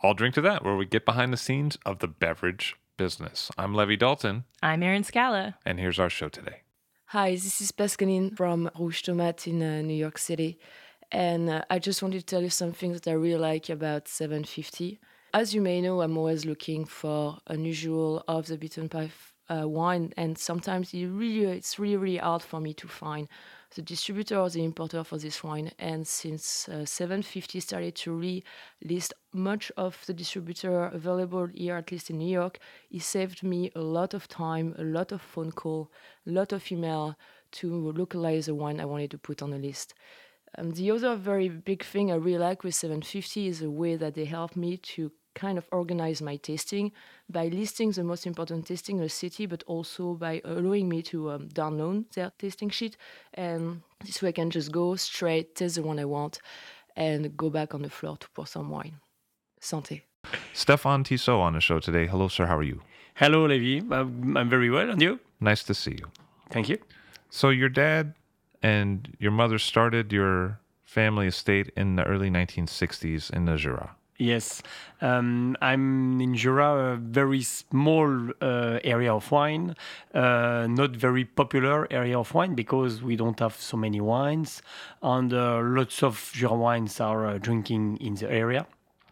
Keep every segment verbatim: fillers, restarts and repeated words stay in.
All Drink to That, where we get behind the scenes of the beverage business. I'm Levi Dalton. I'm Erin Scala. And here's our show today. Hi, this is Pascaline from Rouge Tomate in uh, New York City. And uh, I just wanted to tell you something that I really like about seven fifty. As you may know, I'm always looking for unusual, off the beaten path uh, wine. And sometimes it really, it's really, really hard for me to find the distributor or the importer for this wine. And since uh, seven fifty started to re-list much of the distributor available here, at least in New York, it saved me a lot of time, a lot of phone call, a lot of email to localize the wine I wanted to put on the list. Um, the other very big thing I really like with seven fifty is the way that they help me to kind of organize my tasting by listing the most important tasting in the city, but also by allowing me to um, download their tasting sheet. And this way I can just go straight, taste the one I want, and go back on the floor to pour some wine. Santé. Stéphane Tissot on the show today. Hello, sir. How are you? Hello, Levi. I'm, I'm very well. And you? Nice to see you. Thank you. So your dad and your mother started your family estate in the early nineteen sixties in the Jura. Yes, um, I'm in Jura, a very small uh, area of wine, uh, not very popular area of wine because we don't have so many wines, and uh, lots of Jura wines are uh, drinking in the area.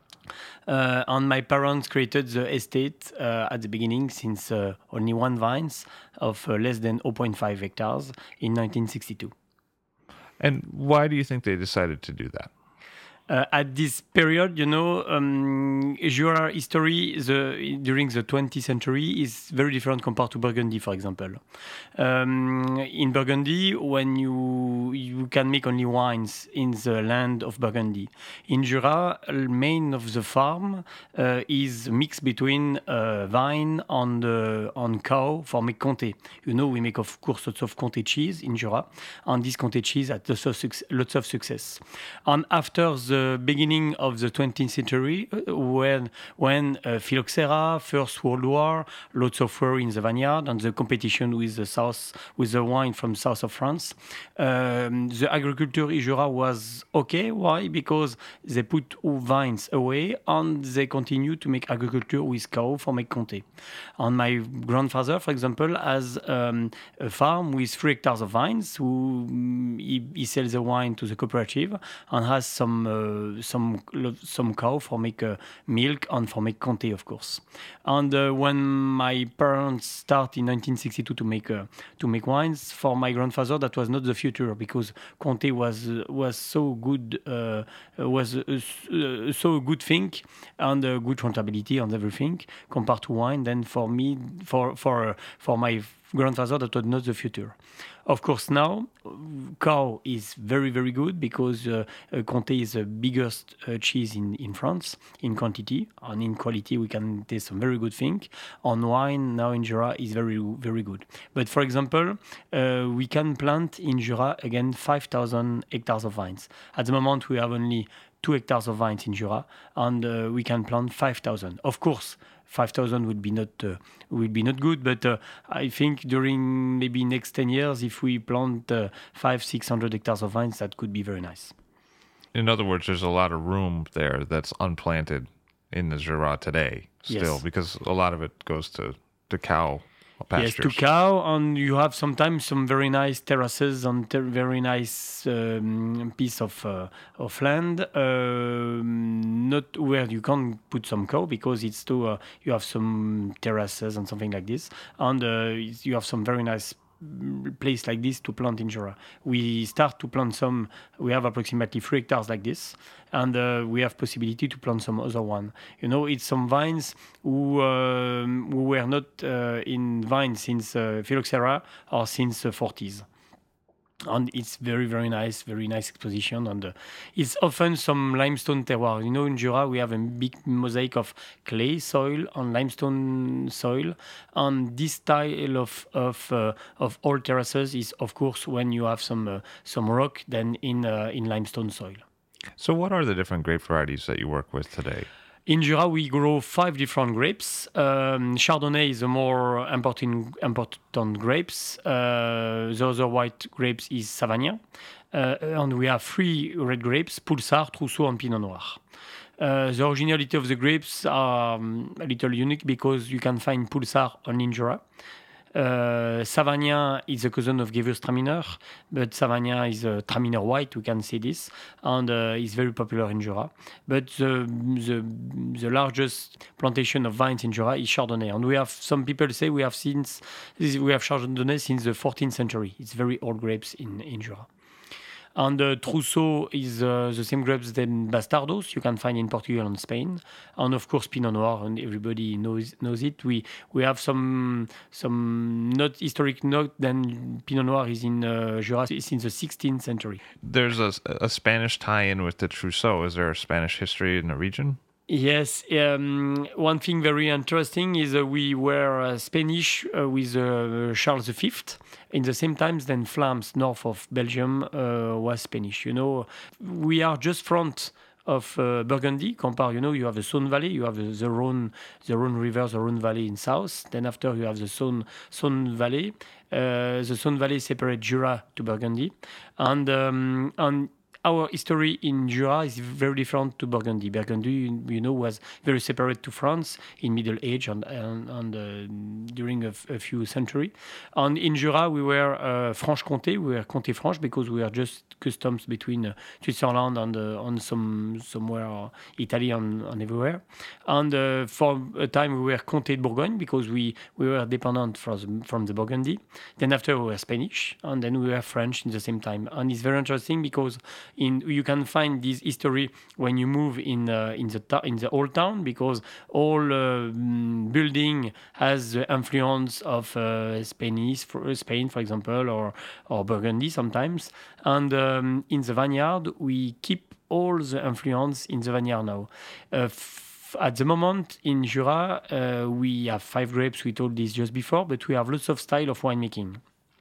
Uh, and my parents created the estate uh, at the beginning since uh, only one vines of uh, less than zero point five hectares in nineteen sixty-two. And why do you think they decided to do that? Uh, at this period, you know, um, Jura history the, during the twentieth century is very different compared to Burgundy, for example. Um, in Burgundy, when you you can make only wines in the land of Burgundy. In Jura, main of the farm uh, is mixed between uh, vine and uh, on cow for make Comté. You know, we make of course lots of Comté cheese in Jura, and this Comté cheese had lots of, lots of success. And after the The beginning of the twentieth century, when when uh, phylloxera, First World War, lots of war in the vineyard, and the competition with the south, with the wine from south of France, um, the agriculture in Jura was okay. Why? Because they put vines away and they continue to make agriculture with cow for make Comté. And my grandfather, for example, has um, a farm with three hectares of vines. Who he, he sells the wine to the cooperative and has some. Uh, some some cow for make uh, milk and for make Comté, of course. And uh, when my parents start in nineteen sixty-two to make uh, to make wines, for my grandfather that was not the future because Comté was uh, was so good uh, was uh, uh, so a good thing and uh, good rentability and everything compared to wine. Then for me for for uh, for my grandfather that was not the future. Of course, now cow is very very good because uh, uh, Comté is the biggest uh, cheese in, in France in quantity, and in quality we can taste some very good thing. On wine now in Jura is very very good. But for example, uh, we can plant in Jura again five thousand hectares of vines. At the moment we have only two hectares of vines in Jura, and uh, we can plant five thousand. Of course, five thousand would be not uh, would be not good, but uh, I think during maybe next ten years, if we plant uh, five six hundred hectares of vines, that could be very nice. In other words, there's a lot of room there that's unplanted in the Jura today still, Yes. because a lot of it goes to, to cow pastures. Yes, to cow, and you have sometimes some very nice terraces and ter- very nice um, piece of uh, of land. Um, not where you can put some cow because it's too. Uh, you have some terraces and something like this, and uh, you have some very nice place like this to plant in Jura. We start to plant some. We have approximately three hectares like this, and uh, we have possibility to plant some other one. You know, it's some vines who um, who were not uh, in vines since uh, phylloxera or since the forties. And it's very, very nice, very nice exposition. And uh, it's often some limestone terroir. You know, in Jura, we have a big mosaic of clay soil and limestone soil. And this style of of uh, of old terraces is, of course, when you have some uh, some rock, then in uh, in limestone soil. So what are the different grape varieties that you work with today? In Jura, we grow five different grapes. Um, Chardonnay is the more important, important grapes. Uh, the other white grapes is Savagnin. Uh, and we have three red grapes, Pulsar, Trousseau, and Pinot Noir. Uh, the originality of the grapes are um, a little unique because you can find Pulsar only in Jura. Uh, Savagnin is a cousin of Gewürztraminer, but Savagnin is a Traminer white, we can see this, and uh, is very popular in Jura. But the, the, the largest plantation of vines in Jura is Chardonnay, and we have, some people say we have since we have Chardonnay since the fourteenth century. It's very old grapes in, in Jura. And uh, Trousseau is uh, the same grapes than Bastardos you can find in Portugal and Spain, and of course Pinot Noir, and everybody knows knows it. We we have some some not historic note. Then Pinot Noir is in uh, Jura since the sixteenth century. There's a, a Spanish tie-in with the Trousseau. Is there a Spanish history in the region? Yes, um, one thing very interesting is uh, we were uh, Spanish uh, with uh, Charles the Fifth. In the same times, then Flams, north of Belgium, uh, was Spanish. You know, we are just front of uh, Burgundy. Compare, you know, you have the Saône Valley, you have the, the Rhone, the Rhone River, the Rhone Valley in south. Then after you have the Saône, Saône Valley. Uh, the Saône Valley separates Jura to Burgundy, and um, and. Our history in Jura is very different to Burgundy. Burgundy, you know, was very separate to France in Middle Age and, and, and uh, during a, f- a few centuries. And in Jura, we were uh, Franche-Comté, we were Comté-Franche because we are just customs between uh, Switzerland and, uh, and some somewhere uh, Italy and, and everywhere. And uh, for a time, we were Comté de Bourgogne because we, we were dependent from the, from the Burgundy. Then after, we were Spanish, and then we were French in the same time. And it's very interesting because In, you can find this history when you move in uh, in the ta- in the old town because all uh, building has the influence of uh, Spanish, for, Spain, for example, or or Burgundy sometimes. And um, in the vineyard, we keep all the influence in the vineyard now. Uh, f- At the moment in Jura, uh, we have five grapes. We told this just before, but we have lots of style of winemaking,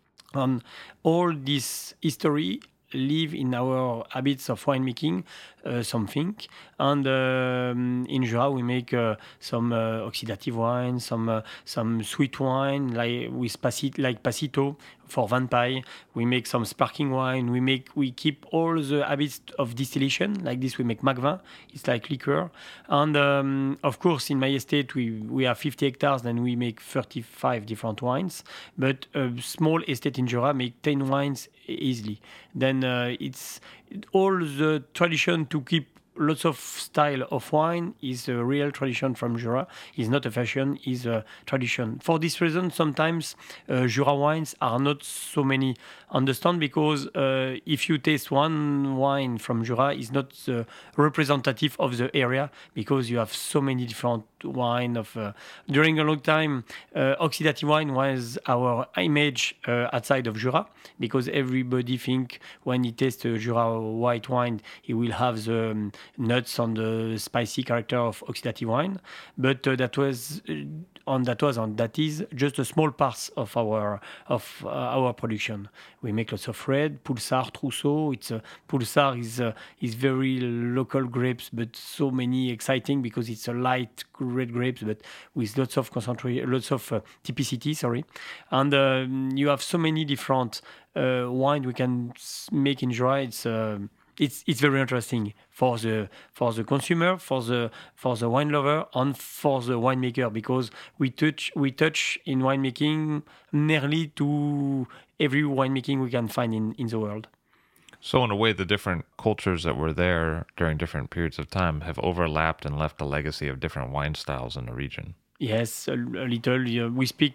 and all this history live in our habits of winemaking, uh, something. And um, in Jura, we make uh, some uh, oxidative wine, some uh, some sweet wine, like with paci- like Passito for Van Pie. We make some sparkling wine. We make we keep all the habits of distillation. Like this, we make Macvin. It's like liquor. And um, of course, in my estate, we we have fifty hectares, and we make thirty-five different wines. But a small estate in Jura make ten wines easily. Then uh, it's all the tradition to keep lots of style of wine is a real tradition from Jura. It's not a fashion, it's a tradition. For this reason, sometimes uh, Jura wines are not so many understand because uh, if you taste one wine from Jura, it's not uh, representative of the area because you have so many different wine of uh, during a long time uh, oxidative wine was our image uh, outside of Jura because everybody think when he tastes a Jura white wine he will have the um, nuts and the spicy character of oxidative wine, but uh, that was uh, on that was on that is just a small part of our of uh, our production. We make lots of red, Pulsar, Trousseau. It's uh, Pulsar is uh, is very local grapes, but so many exciting because it's a light red grapes, but with lots of concentration, lots of uh, typicity. Sorry, and uh, you have so many different uh, wine we can make in Jura. It's uh, It's it's very interesting for the for the consumer, for the for the wine lover, and for the winemaker because we touch we touch in winemaking nearly to every winemaking we can find in, in the world. So in a way, the different cultures that were there during different periods of time have overlapped and left a legacy of different wine styles in the region. Yes, a, a little. Uh, we speak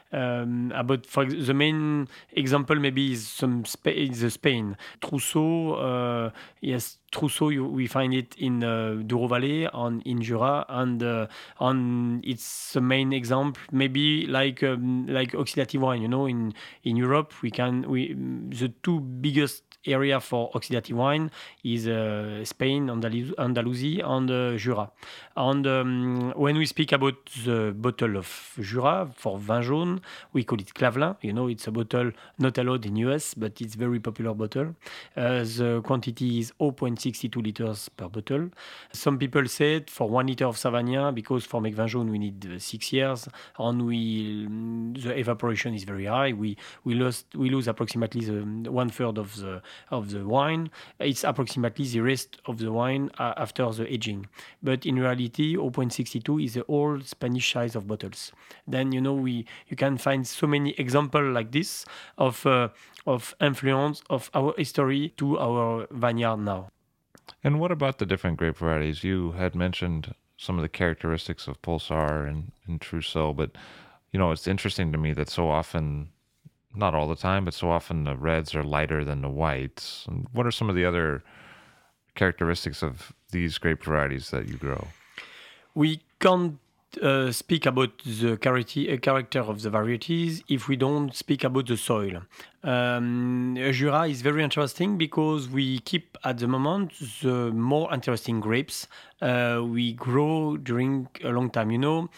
um, about for ex- the main example maybe is some Spa- is the Spain Trousseau. Uh, yes, Trousseau. You, we find it in uh, Douro Valley and in Jura, and uh, and it's the main example. Maybe like um, like oxidative wine. You know, in in Europe we can we the two biggest area for oxidative wine is uh, Spain, Andalus- Andalusia, and uh, Jura. And um, when we speak about the bottle of Jura for vin jaune, we call it Clavelin. You know, it's a bottle not allowed in U S, but it's very popular bottle. Uh, the quantity is zero point six two liters per bottle. Some people say it for one liter of Savagnin, because for make vin jaune we need uh, six years, and we the evaporation is very high. We we lost we lose approximately the one third of the of the wine, it's approximately the rest of the wine uh, after the aging. But in reality, zero point six two is the old Spanish size of bottles. Then you know we you can find so many examples like this of uh, of influence of our history to our vineyard now. And what about the different grape varieties? You had mentioned some of the characteristics of Pulsar and, and Trousseau, but you know, it's interesting to me that so often, not all the time, but so often the reds are lighter than the whites. And what are some of the other characteristics of these grape varieties that you grow? We can't uh, speak about the character, uh, character of the varieties if we don't speak about the soil. Um, Jura is very interesting because we keep at the moment the more interesting grapes uh, we grow during a long time. You know,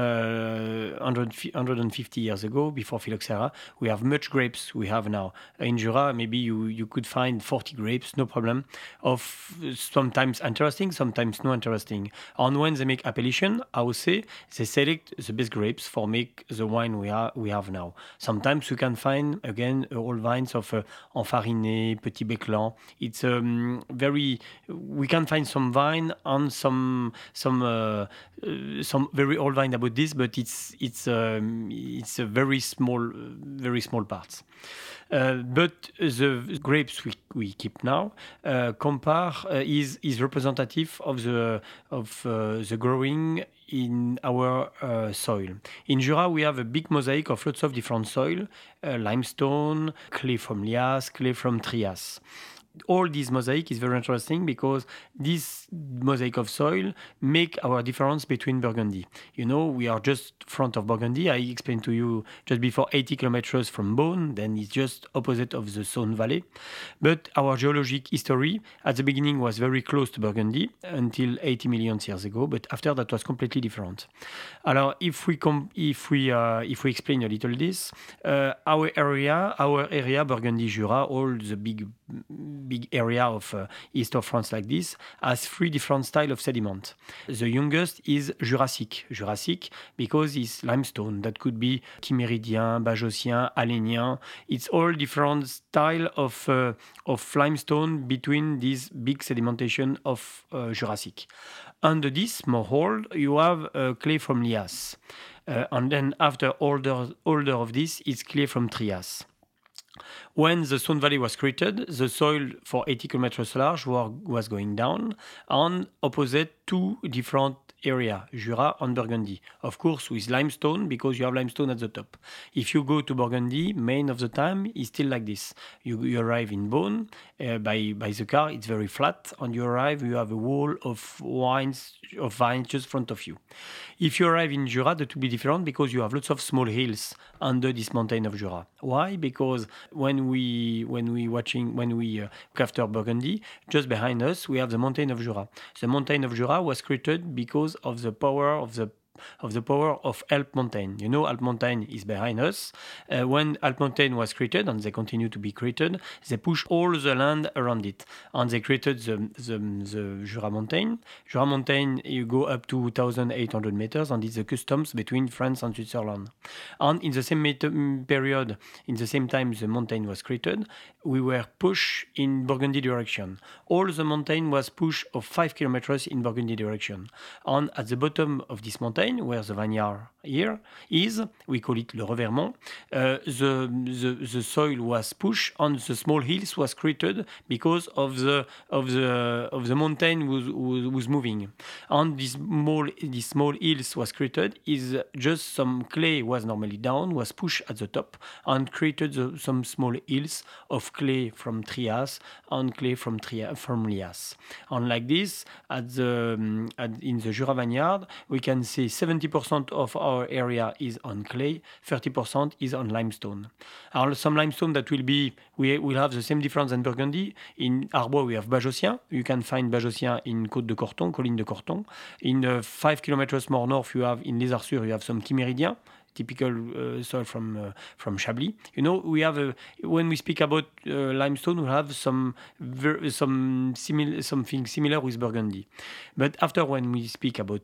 uh, one hundred fifty years ago, before phylloxera, we have much grapes we have now. In Jura, maybe you, you could find forty grapes, no problem, of sometimes interesting, sometimes not interesting. And when they make appellation, I would say they select the best grapes for make the wine we, are, we have now. Sometimes you can find, again, all vines of uh, Enfariné, Petit Béclan. It's um, very. We can find some vine on some some uh, uh, some very old vine about this, but it's it's um, it's a very small very small parts. Uh, but the grapes we, we keep now, uh, Compare uh, is is representative of the of uh, the growing in our uh, soil. In Jura, we have a big mosaic of lots of different soil: uh, limestone, clay from Lias, clay from Trias. All this mosaic is very interesting because this mosaic of soil make our difference between Burgundy. You know, we are just front of Burgundy. I explained to you just before eighty kilometers from Beaune, then it's just opposite of the Saône Valley. But our geologic history at the beginning was very close to Burgundy until eighty million years ago, but after that was completely different. Alors, if we com- if we uh, if we explain a little this, uh, our area, our area, Burgundy, Jura, all the big big area of uh, east of France like this, has three different styles of sediment. The youngest is Jurassic. Jurassic because it's limestone. That could be Chiméridien, Bajocien, Alénien. It's all different style of uh, of limestone between these big sedimentation of uh, Jurassic. Under this, more old, you have uh, clay from Lias. Uh, and then after older, older of this, it's clay from Trias. When the Saône Valley was created, the soil for eighty kilometers large was going down and opposite two different areas, Jura and Burgundy. Of course, with limestone, because you have limestone at the top. If you go to Burgundy, main of the time is still like this. You, you arrive in Beaune, uh, by, by the car, it's very flat, and you arrive, you have a wall of wines, of vines just in front of you. If you arrive in Jura, that will be different because you have lots of small hills under this mountain of Jura. Why? Because when we when we watching when we uh, look after Burgundy, just behind us we have the mountain of Jura. The mountain of Jura was created because of the power of the of the power of Alp Mountain. You know, Alp Mountain is behind us. Uh, when Alp Mountain was created, and they continue to be created, they push all the land around it. And they created the, the, the Jura Mountain. Jura Mountain, you go up to one thousand eight hundred meters, and it's the customs between France and Switzerland. And in the same met- period, in the same time the mountain was created, we were pushed in Burgundy direction. All the mountain was pushed of five kilometers in Burgundy direction. And at the bottom of this mountain, where the vineyard here is, we call it Le Revermont, uh, the, the the soil was pushed and the small hills was created because of the of the of the mountain was was, was moving. And this small this small hills was created is just some clay was normally down, was pushed at the top and created the, some small hills of clay from Trias and clay from Trias from Lias. And like this, at the um, at, in the Jura vineyard, we can see seventy percent of our area is on clay, thirty percent is on limestone. And some limestone that will be, we will have the same difference in Burgundy. In Arbois, we have Bajocien. You can find Bajocien in Côte de Corton, Colline de Corton. In uh, five kilometers more north, you have in Les Arçures, you have some Chiméridien, typical uh, soil from uh, from Chablis. You know, we have a, when we speak about uh, limestone, we have some ver- some similar something similar with Burgundy. But after when we speak about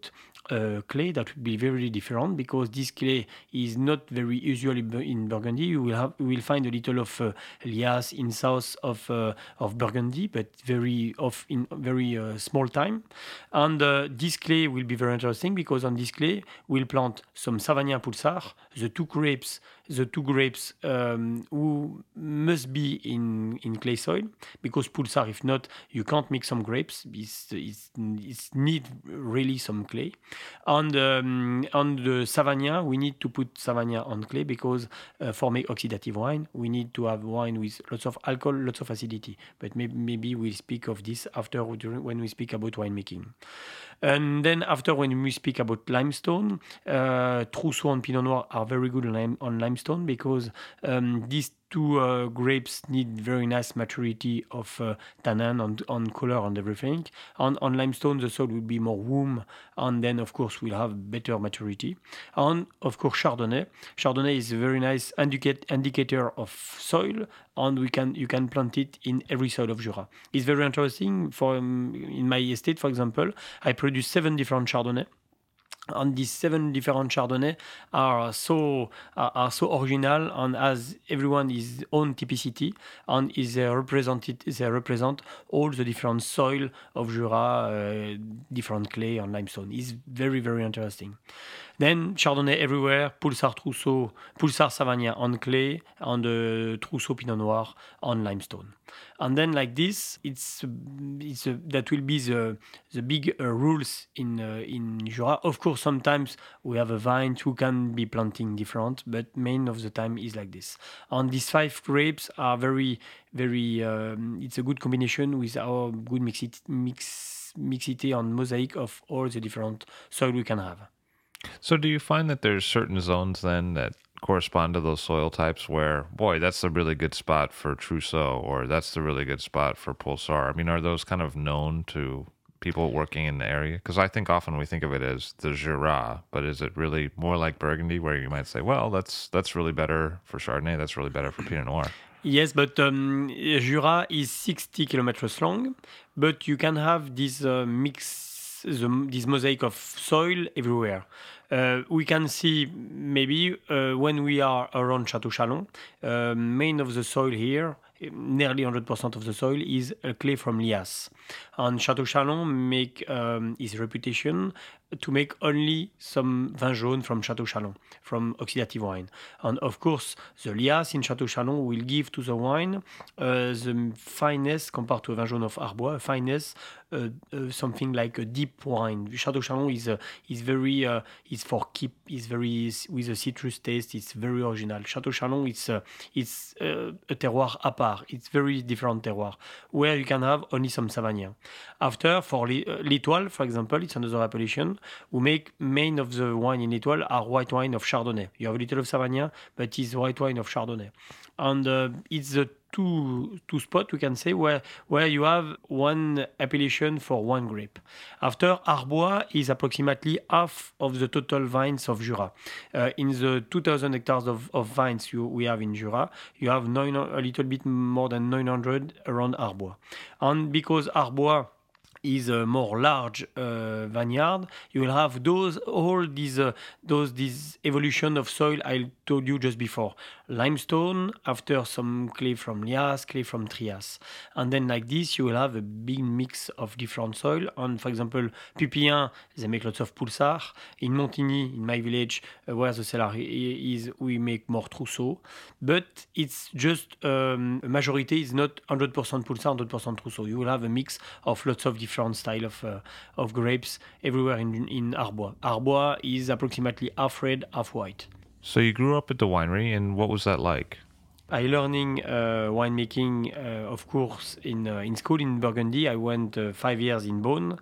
uh, clay that would be very different, because this clay is not very usual in Burgundy. You will have you will find a little of uh, lias in south of uh, of Burgundy, but very of in very uh, small time. And uh, this clay will be very interesting, because on this clay we'll plant some Savagnin pulsar, the two grapes, the two grapes um, who must be in in clay soil, because pulsar, if not, you can't make some grapes. It's, it's, it's need really some clay. On the, um, on the Savagnin, we need to put Savagnin on clay, because uh, for make oxidative wine, we need to have wine with lots of alcohol, lots of acidity. But maybe, maybe we'll speak of this after, during, when we speak about winemaking. And then after, when we speak about limestone, uh, Trousseau and Pinot Noir are very good on, lime, on limestone, because um, these two uh, grapes need very nice maturity of uh, tannin on, on color and everything. On, on limestone, the soil will be more warm, and then of course we'll have better maturity. And of course Chardonnay. Chardonnay is a very nice indicate, indicator of soil, and we can you can plant it in every soil of Jura. It's very interesting. For um, in my estate, for example, I produce seven different Chardonnay. And these seven different Chardonnay are so are, are so original, and has everyone his own typicity, and is uh, represented they represent all the different soil of Jura, uh, different clay and limestone. It's very very interesting. Then Chardonnay everywhere, Pulsar Trousseau, Pulsar Savagnin on clay, and uh, Trousseau Pinot Noir on limestone. And then like this, it's it's uh, that will be the the big uh, rules in uh, in Jura. Of course, sometimes we have a vine who can be planting different, but main of the time is like this. And these five grapes are very very. Um, it's a good combination with our good mixity, mix mixity and mosaic of all the different soil we can have. So do you find that there's certain zones then that correspond to those soil types where, boy, that's the really good spot for Trousseau, or that's the really good spot for Pulsar? I mean, are those kind of known to people working in the area? Because I think often we think of it as the Jura, but is it really more like Burgundy, where you might say, well, that's that's really better for Chardonnay, that's really better for Pinot Noir? Yes, but um, Jura is sixty kilometers long, but you can have this uh, mix, the, this mosaic of soil everywhere. Uh, we can see maybe uh, when we are around Château Chalon, uh, main of the soil here, nearly one hundred percent of the soil is a clay from Lias. And Château Chalon make um, his reputation to make only some vin jaune from Château Chalon, from oxidative wine. And of course, the Lias in Château Chalon will give to the wine uh, the fineness compared to a vin jaune of Arbois, a fineness, uh, uh, something like a deep wine. Château Chalon is uh, is very uh, is for keep, is very with a citrus taste. It's very original. Château Chalon, it's uh, it's uh, a terroir à part. It's very different terroir where you can have only some Savagnin. After for L'Étoile, for example, it's another appellation. We make main of the wine in L'Étoile are white wine of Chardonnay. You have a little of Savagnin, but it's white wine of Chardonnay. And uh, it's the two two spots we can say where where you have one appellation for one grape. After, Arbois is approximately half of the total vines of Jura. Uh, in the two thousand hectares of, of vines you, we have in Jura, you have nine, a little bit more than nine hundred around Arbois. And because Arbois is a more large uh, vineyard, you will have those all these uh, those this evolution of soil I told you just before. Limestone, after some clay from Lias, clay from Trias, and then like this you will have a big mix of different soil. And for example, Pupillin, they make lots of Pulsar. In Montigny, in my village, uh, where the cellar is, we make more Trousseau. But it's just um, a majority is not one hundred percent Pulsar, one hundred percent Trousseau. You will have a mix of lots of different style of uh, of grapes everywhere in in Arbois. Arbois is approximately half red, half white. So you grew up at the winery, and what was that like? I learning uh, winemaking, uh, of course, in uh, in school in Burgundy. I went uh, five years in Beaune.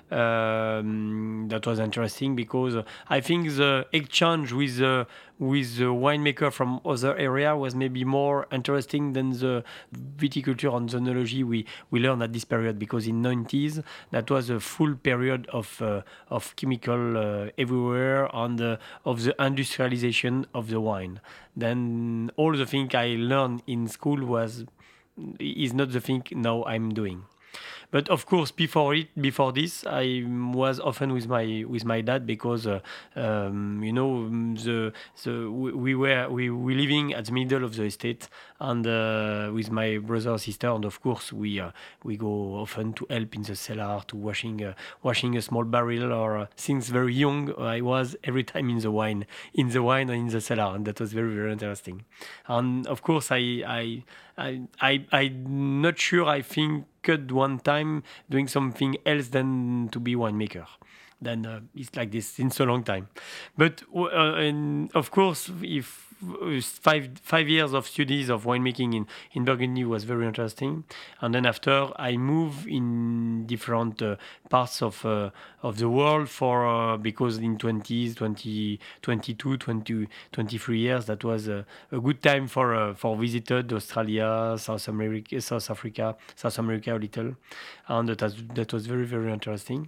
Um, that was interesting because I think the exchange with uh, with the winemaker from other area was maybe more interesting than the viticulture and oenology we we learned at this period, because in nineties that was a full period of uh, of chemical uh, everywhere, and uh, of the industrialization of the wine. Then all the thing I learned in school was is not the thing now I'm doing. But of course, before it, before this, I was often with my with my dad because uh, um, you know the the we, we were we were living at the middle of the estate, and uh, with my brother and sister, and of course we uh, we go often to help in the cellar to washing uh, washing a small barrel or uh, since very young I was every time in the wine in the wine and in the cellar, and that was very very interesting. And of course I I I I I'm not sure I think at one time doing something else than to be winemaker. Then uh, it's like this since a long time. But uh, and of course, if five five years of studies of winemaking in, in Burgundy was very interesting, and then after I moved in different uh, parts of uh, of the world for uh, because in twenties, twenty, twenty-two, twenty, twenty-three years that was a, a good time for uh, for visited Australia, South America, South Africa, South America a little, and that was, that was very very interesting.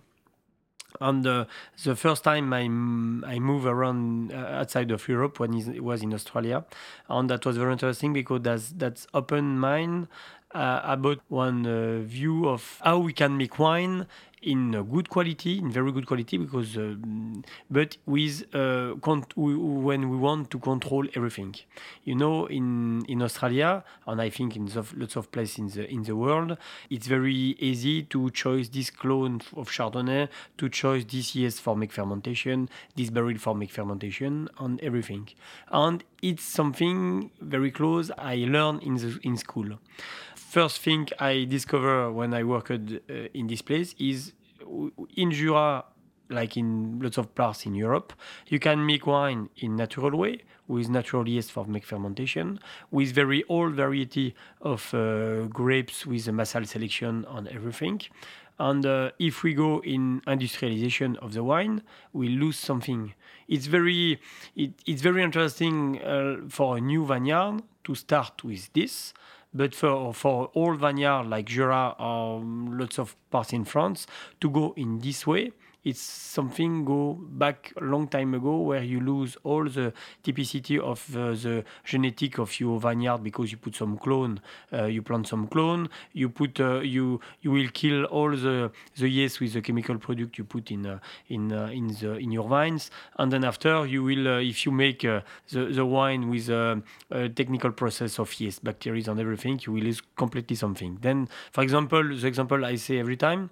And uh, the first time I, I moved around uh, outside of Europe when it was in Australia, and that was very interesting because that's that's opened mind uh, about one uh, view of how we can make wine in a good quality, in very good quality, because uh, but with uh, con- we, when we want to control everything, you know, in in Australia, and I think in the, lots of places in the in the world, it's very easy to choose this clone of Chardonnay, to choose this yeast for make fermentation, this barrel for make fermentation, and everything, and it's something very close I learned in the in school. First thing I discover when I worked uh, in this place is in Jura, like in lots of parts in Europe, you can make wine in natural way with natural yeast for make fermentation, with very old variety of uh, grapes with a massal selection on everything. And uh, if we go in industrialization of the wine, we lose something. It's very, it, it's very interesting uh, for a new vineyard to start with this. But for for old vineyard like Jura or lots of parts in France, to go in this way, it's something go back a long time ago where you lose all the typicity of uh, the genetic of your vineyard because you put some clone, uh, you plant some clone, you put uh, you you will kill all the the yeast with the chemical product you put in uh, in uh, in the in your vines, and then after you will uh, if you make uh, the the wine with a, a technical process of yeast, bacteria and everything, you will lose completely something. Then, for example, the example I say every time,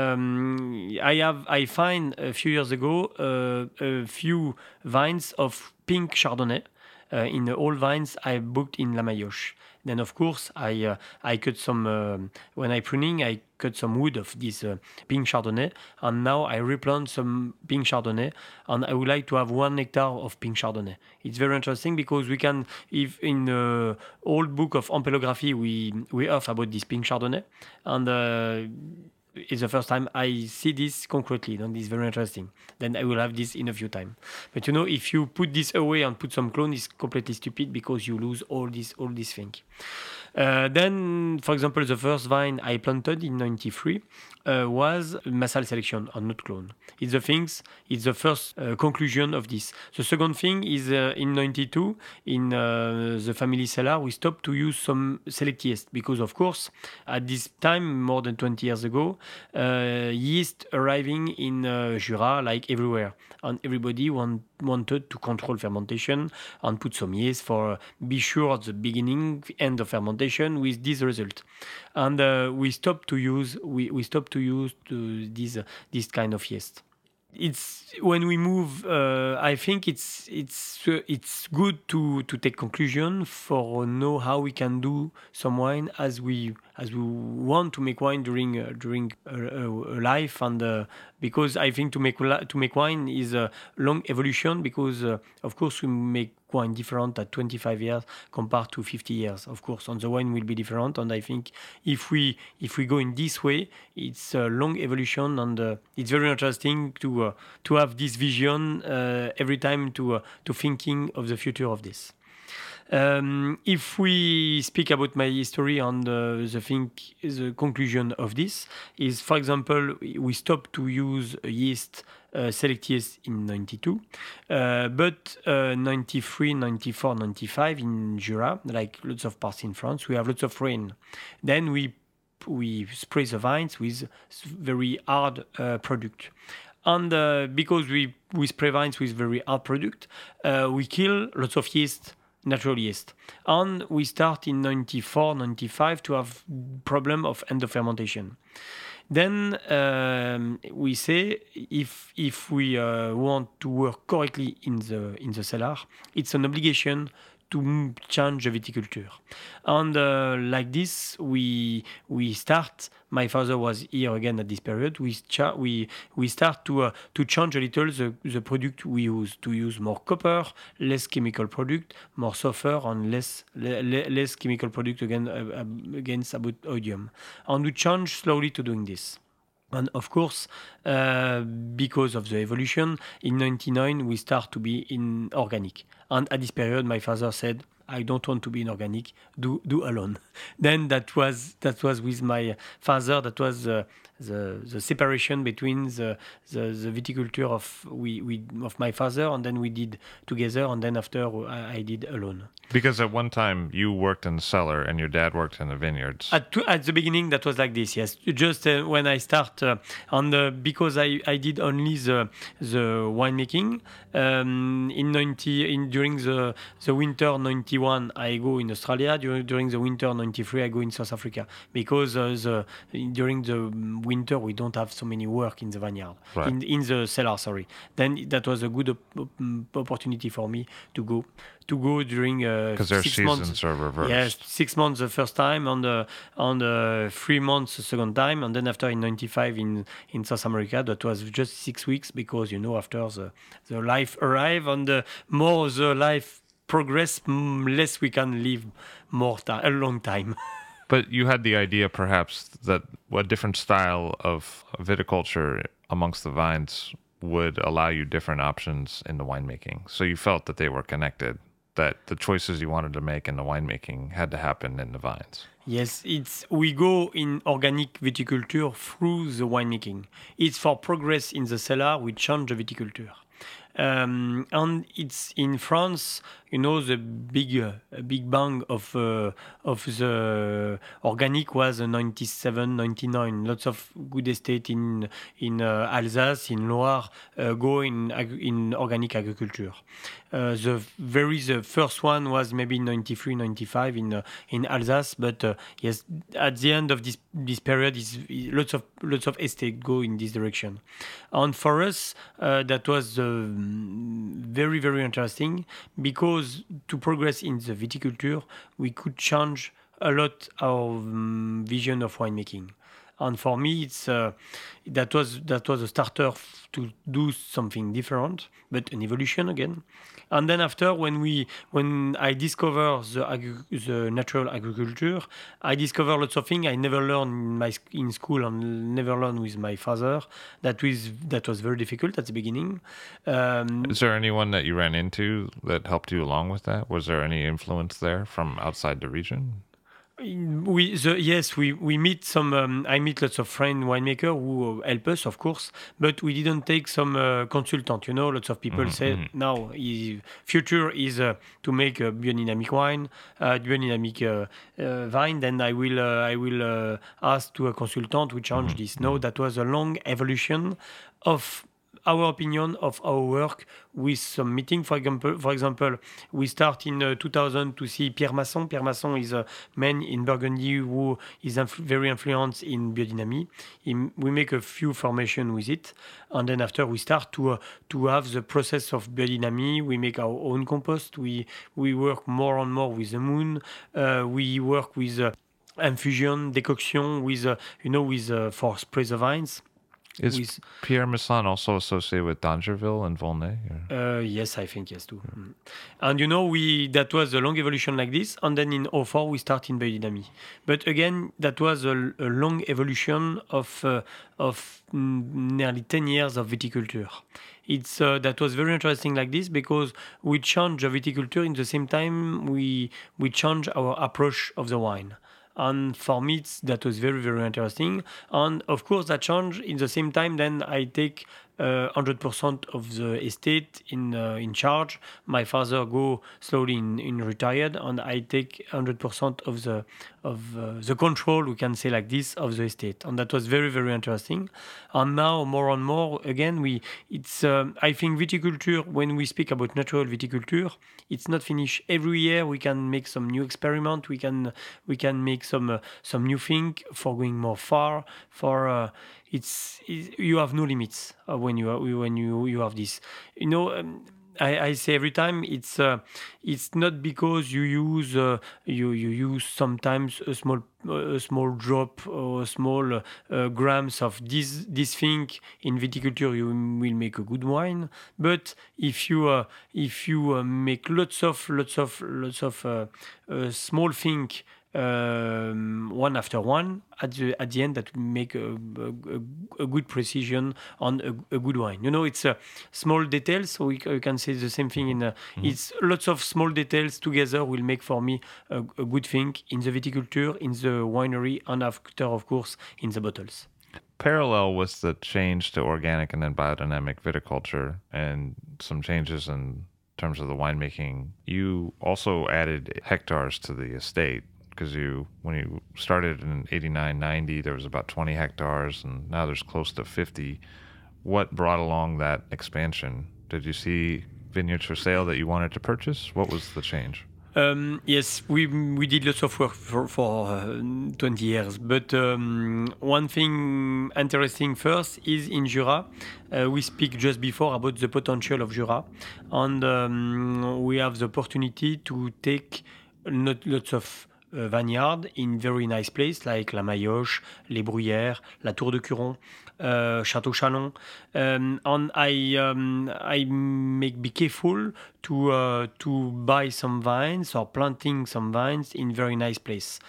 um, I have I find a few years ago uh, a few vines of pink Chardonnay uh, in the old vines I booked in La Maillotche. Then of course I uh, I cut some uh, when I pruning I cut some wood of this uh, pink Chardonnay, and now I replant some pink Chardonnay, and I would like to have one hectare of pink Chardonnay. It's very interesting because we can, if in the old book of ampelography we we have about this pink Chardonnay, and uh, it's the first time I see this concretely, and it's very interesting. Then I will have this in a few time. But you know, if you put this away and put some clone, it's completely stupid because you lose all this all this thing. Uh, then, for example, the first vine I planted in ninety-three uh, was massal selection and not clone. It's the things. It's the first uh, conclusion of this. The second thing is uh, in ninety-two in uh, the family cellar we stopped to use some select yeast because, of course, at this time more than twenty years ago, uh, yeast arriving in uh, Jura like everywhere, and everybody want, wanted to control fermentation and put some yeast for uh, be sure at the beginning end of fermentation with this result, and uh, we stopped to use we, we stopped to use to this uh, this kind of yeast. It's when we move. Uh, I think it's it's uh, it's good to to take conclusion for know how we can do some wine as we as we want to make wine during uh, during a, a, a life, and uh, because I think to make to make wine is a long evolution because uh, of course we make wine different at twenty-five years compared to fifty years, of course, and the wine will be different. And I think if we if we go in this way, it's a long evolution, and uh, it's very interesting to uh, to have this vision uh, every time to uh, to thinking of the future of this. Um, if we speak about my history and uh, the thing, the conclusion of this is, for example, we stopped to use yeast, uh, select yeast in ninety-two, uh, but uh, ninety-three, ninety-four, ninety-five in Jura, like lots of parts in France, we have lots of rain. Then we we spray the vines with very hard uh, product. And uh, because we, we spray vines with very hard product, uh, we kill lots of yeast, natural yeast. And we start in ninety-four, ninety-five to have problem of end of fermentation. Then um, we say if if we uh, want to work correctly in the in the cellar, it's an obligation to change the viticulture. And uh, like this, we we start. My father was here again at this period. We cha- we we start to uh, to change a little the, the product we use, to use more copper, less chemical product, more sulfur, and less le- le- less chemical product again uh, against about odium. And we change slowly to doing this. And of course, uh, because of the evolution, in ninety-nine we start to be in organic. And at this period, my father said, "I don't want to be in organic. Do do alone." Then that was that was with my father. That was uh, the the separation between the the, the viticulture of we, we of my father, and then we did together, and then after I, I did alone. Because at one time you worked in the cellar and your dad worked in the vineyards. At, at the beginning, that was like this. Yes, just uh, when I start uh, on the because I, I did only the the winemaking um, in ninety in during the the winter ninety-one I go in Australia. During, during the winter ninety-three I go in South Africa because uh, the during the winter we don't have so many work in the vineyard right. in in the cellar. Sorry. Then that was a good op- opportunity for me to go. To go during because uh, their six seasons months. are reversed. Yes, six months the first time, and uh, and uh, three months the second time, and then after in ninety-five in in South America, that was just six weeks because you know after the the life arrive and the more the life progress, less we can live more time a long time. But you had the idea perhaps that a different style of viticulture amongst the vines would allow you different options in the winemaking. So you felt that they were connected, that the choices you wanted to make in the winemaking had to happen in the vines. Yes, it's we go in organic viticulture through the winemaking. It's for progress in the cellar, we change the viticulture. Um, and it's in France, you know, the big uh, big bang of uh, of the organic was uh, ninety-seven, ninety-nine. Lots of good estate in in uh, Alsace, in Loire, uh, go in ag- in organic agriculture. Uh, the very the first one was maybe ninety-three, ninety-five in uh, in Alsace, but uh, yes, at the end of this this period, is lots of lots of estate go in this direction. And for us, uh, that was uh, very very interesting because to progress in the viticulture, we could change a lot our um, vision of winemaking. And for me, it's uh, that was that was a starter f- to do something different, but an evolution again. And then after, when we when I discover the agri- the natural agriculture, I discover lots of things I never learned in my sc- in school and never learned with my father. That was that was very difficult at the beginning. Um, Is there anyone that you ran into that helped you along with that? Was there any influence there from outside the region? We the, yes we we meet some um, I meet lots of friend winemaker who help us, of course, but we didn't take some uh, consultant. You know, lots of people Mm-hmm, say mm-hmm. now is future is uh, to make a biodynamic wine, uh, biodynamic uh, uh, vine. Then I will uh, I will uh, ask to a consultant to change Mm-hmm. this. No, that was a long evolution of our opinion of our work with some meeting. For example, for example, we start in uh, two thousand to see Pierre Masson. Pierre Masson is a man in Burgundy who is inf- very influenced in biodynamic. He, we make a few formation with it, and then after we start to uh, to have the process of biodynamic. We make our own compost. We we work more and more with the moon. Uh, we work with uh, infusion, decoction, with uh, you know with uh, for spray the vines. Is With, Pierre Masson also associated with Dangerville and Volnay? Or? Uh, yes, I think yes too. Mm. And you know, we that was a long evolution like this, and then in oh four we start in biodynamic. But again, that was a, a long evolution of uh, of nearly ten years of viticulture. It's uh, that was very interesting like this because we change the viticulture in the same time we we change our approach of the wine. And for me, it's, that was very, very interesting. And of course, that changed in the same time. Then I take uh, one hundred percent of the estate in uh, in charge. My father go slowly in, in retired, and I take one hundred percent of the of uh, the control, we can say like this, of the estate, and that was very very interesting. And now more and more again, we it's um, I think viticulture, when we speak about natural viticulture, it's not finished. Every year we can make some new experiment. We can we can make some uh, some new thing for going more far. For uh, it's, it's you have no limits uh, when you are, when you you have this. You know. Um, I, I say every time it's uh, it's not because you use uh, you you use sometimes a small a small drop or small uh, uh, grams of this this thing in viticulture you will make a good wine. But if you uh, if you uh, make lots of lots of lots of uh, uh, small thing um, one after one, at the at the end that make a, a, a good precision on a, a good wine. You know, it's uh, small details. So we, we can say the same thing in. Uh, mm-hmm. It's lots of small details together will make for me a, a good thing in the viticulture, in the winery, and after, of course, in the bottles. Parallel with the change to organic and then biodynamic viticulture and some changes in terms of the winemaking, you also added hectares to the estate. Because you, when you started in eighty-nine, ninety, there was about twenty hectares, and now there's close to fifty. What brought along that expansion? Did you see vineyards for sale that you wanted to purchase? What was the change? Um, yes, we we did lots of work for, for uh, twenty years. But um, one thing interesting first is in Jura. Uh, we speak just before about the potential of Jura, and um, we have the opportunity to take not lots of Uh, vineyard in very nice place like La Maillotche, Les Bruyères, La Tour de Curon, uh, Château Chalon, um, and I um, I make be careful to uh, to buy some vines or planting some vines in very nice place.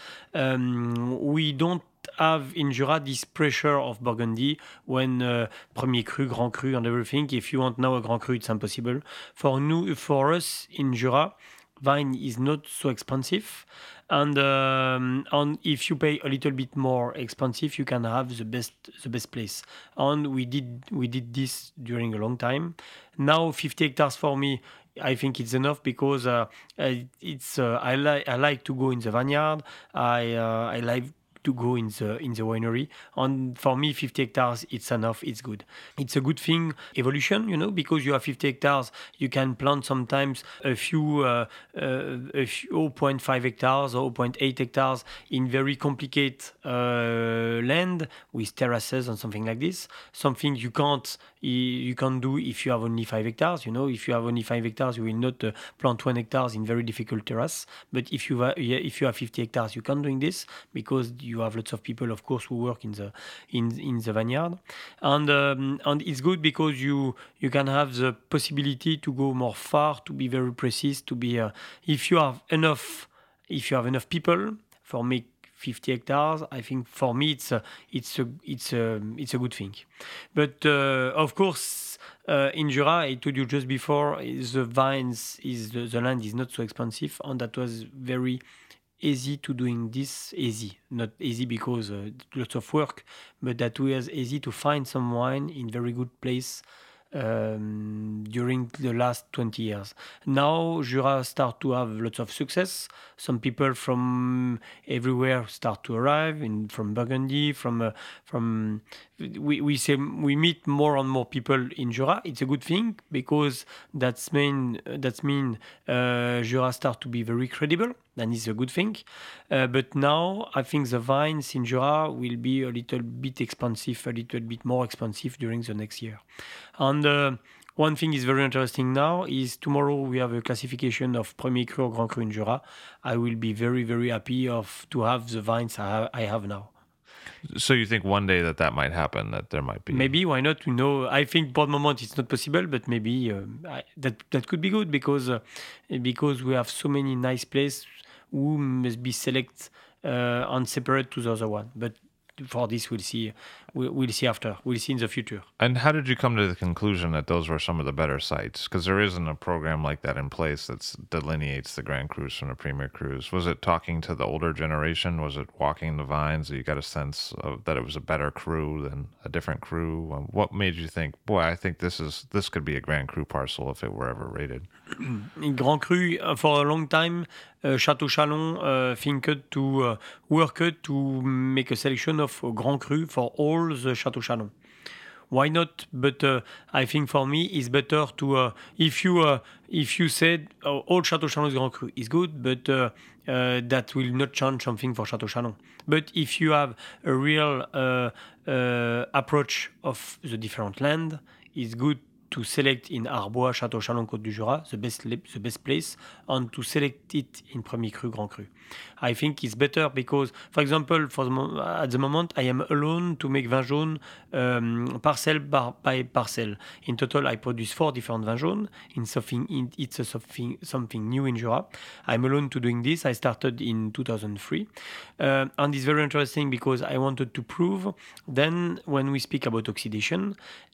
Um, we don't have in Jura this pressure of Burgundy when uh, Premier Cru, Grand Cru, and everything. If you want now a Grand Cru, it's impossible. For new, for us in Jura, wine is not so expensive. And um, and if you pay a little bit more expensive, you can have the best the best place. And we did we did this during a long time. Now fifty hectares for me, I think it's enough because uh, it's uh, I like I like to go in the vineyard. I uh, I like to go in the in the winery, and for me fifty hectares it's enough, it's good. It's a good thing, evolution, you know, because you have fifty hectares, you can plant sometimes a few uh, uh, a few zero point five hectares or zero point eight hectares in very complicated uh, land with terraces and something like this, something you can't you can't do if you have only five hectares. You know, if you have only five hectares, you will not uh, plant one hectares in very difficult terrace. But if you uh, if you have fifty hectares, you can doing this because you have lots of people, of course, who work in the in in the vineyard, and um, and it's good because you you can have the possibility to go more far, to be very precise, to be uh, if you have enough if you have enough people for make fifty hectares, I think for me it's a, it's a, it's a, it's a good thing. But uh, of course, uh, in Jura, I told you just before, the vines is the, the land is not so expensive, and that was very easy to doing this. Easy, not easy because uh, lots of work, but that was easy to find some wine in very good place. Um, during the last twenty years. Now Jura start to have lots of success. Some people from everywhere start to arrive in from Burgundy, from uh, from we we say we meet more and more people in Jura. It's a good thing because that's mean that's mean uh, Jura start to be very credible. That is a good thing. Uh, but now I think the vines in Jura will be a little bit expensive, a little bit more expensive during the next year. And uh, one thing is very interesting now is tomorrow we have a classification of Premier Cru or Grand Cru in Jura. I will be very, very happy of to have the vines I have, I have now. So you think one day that that might happen, that there might be... Maybe, why not? You know, I think for the moment it's not possible, but maybe uh, I, that that could be good because uh, because we have so many nice places who must be select uh, and separate to the other one. But for this, we'll see we, we'll see after. We'll see in the future. And how did you come to the conclusion that those were some of the better sites? Because there isn't a program like that in place that delineates the Grand Crus from the Premier Crus. Was it talking to the older generation? Was it walking the vines that you got a sense of that it was a better cru than a different cru? Um, what made you think, boy, I think this is this could be a Grand Cru parcel if it were ever rated? In Grand Cru, uh, for a long time, uh, Château Chalon uh, thinked to uh, worked to make a selection of uh, Grand Cru for all the Château Chalon. Why not? But uh, I think for me, it's better to uh, if you uh, if you said oh, all Château Chalon Grand Cru is good, but uh, uh, that will not change something for Château Chalon. But if you have a real uh, uh, approach of the different land, it's good to select in Arbois, Château Chalon, Côte du Jura, the best the best place, and to select it in Premier Cru, Grand Cru. I think it's better because, for example, for the mo- at the moment, I am alone to make vin jaune um, parcel by, by parcel. In total, I produce four different vin jaune. In something, in, it's a something something new in Jura. I'm alone to doing this. I started in two thousand three, uh, and it's very interesting because I wanted to prove. Then, when we speak about oxidation,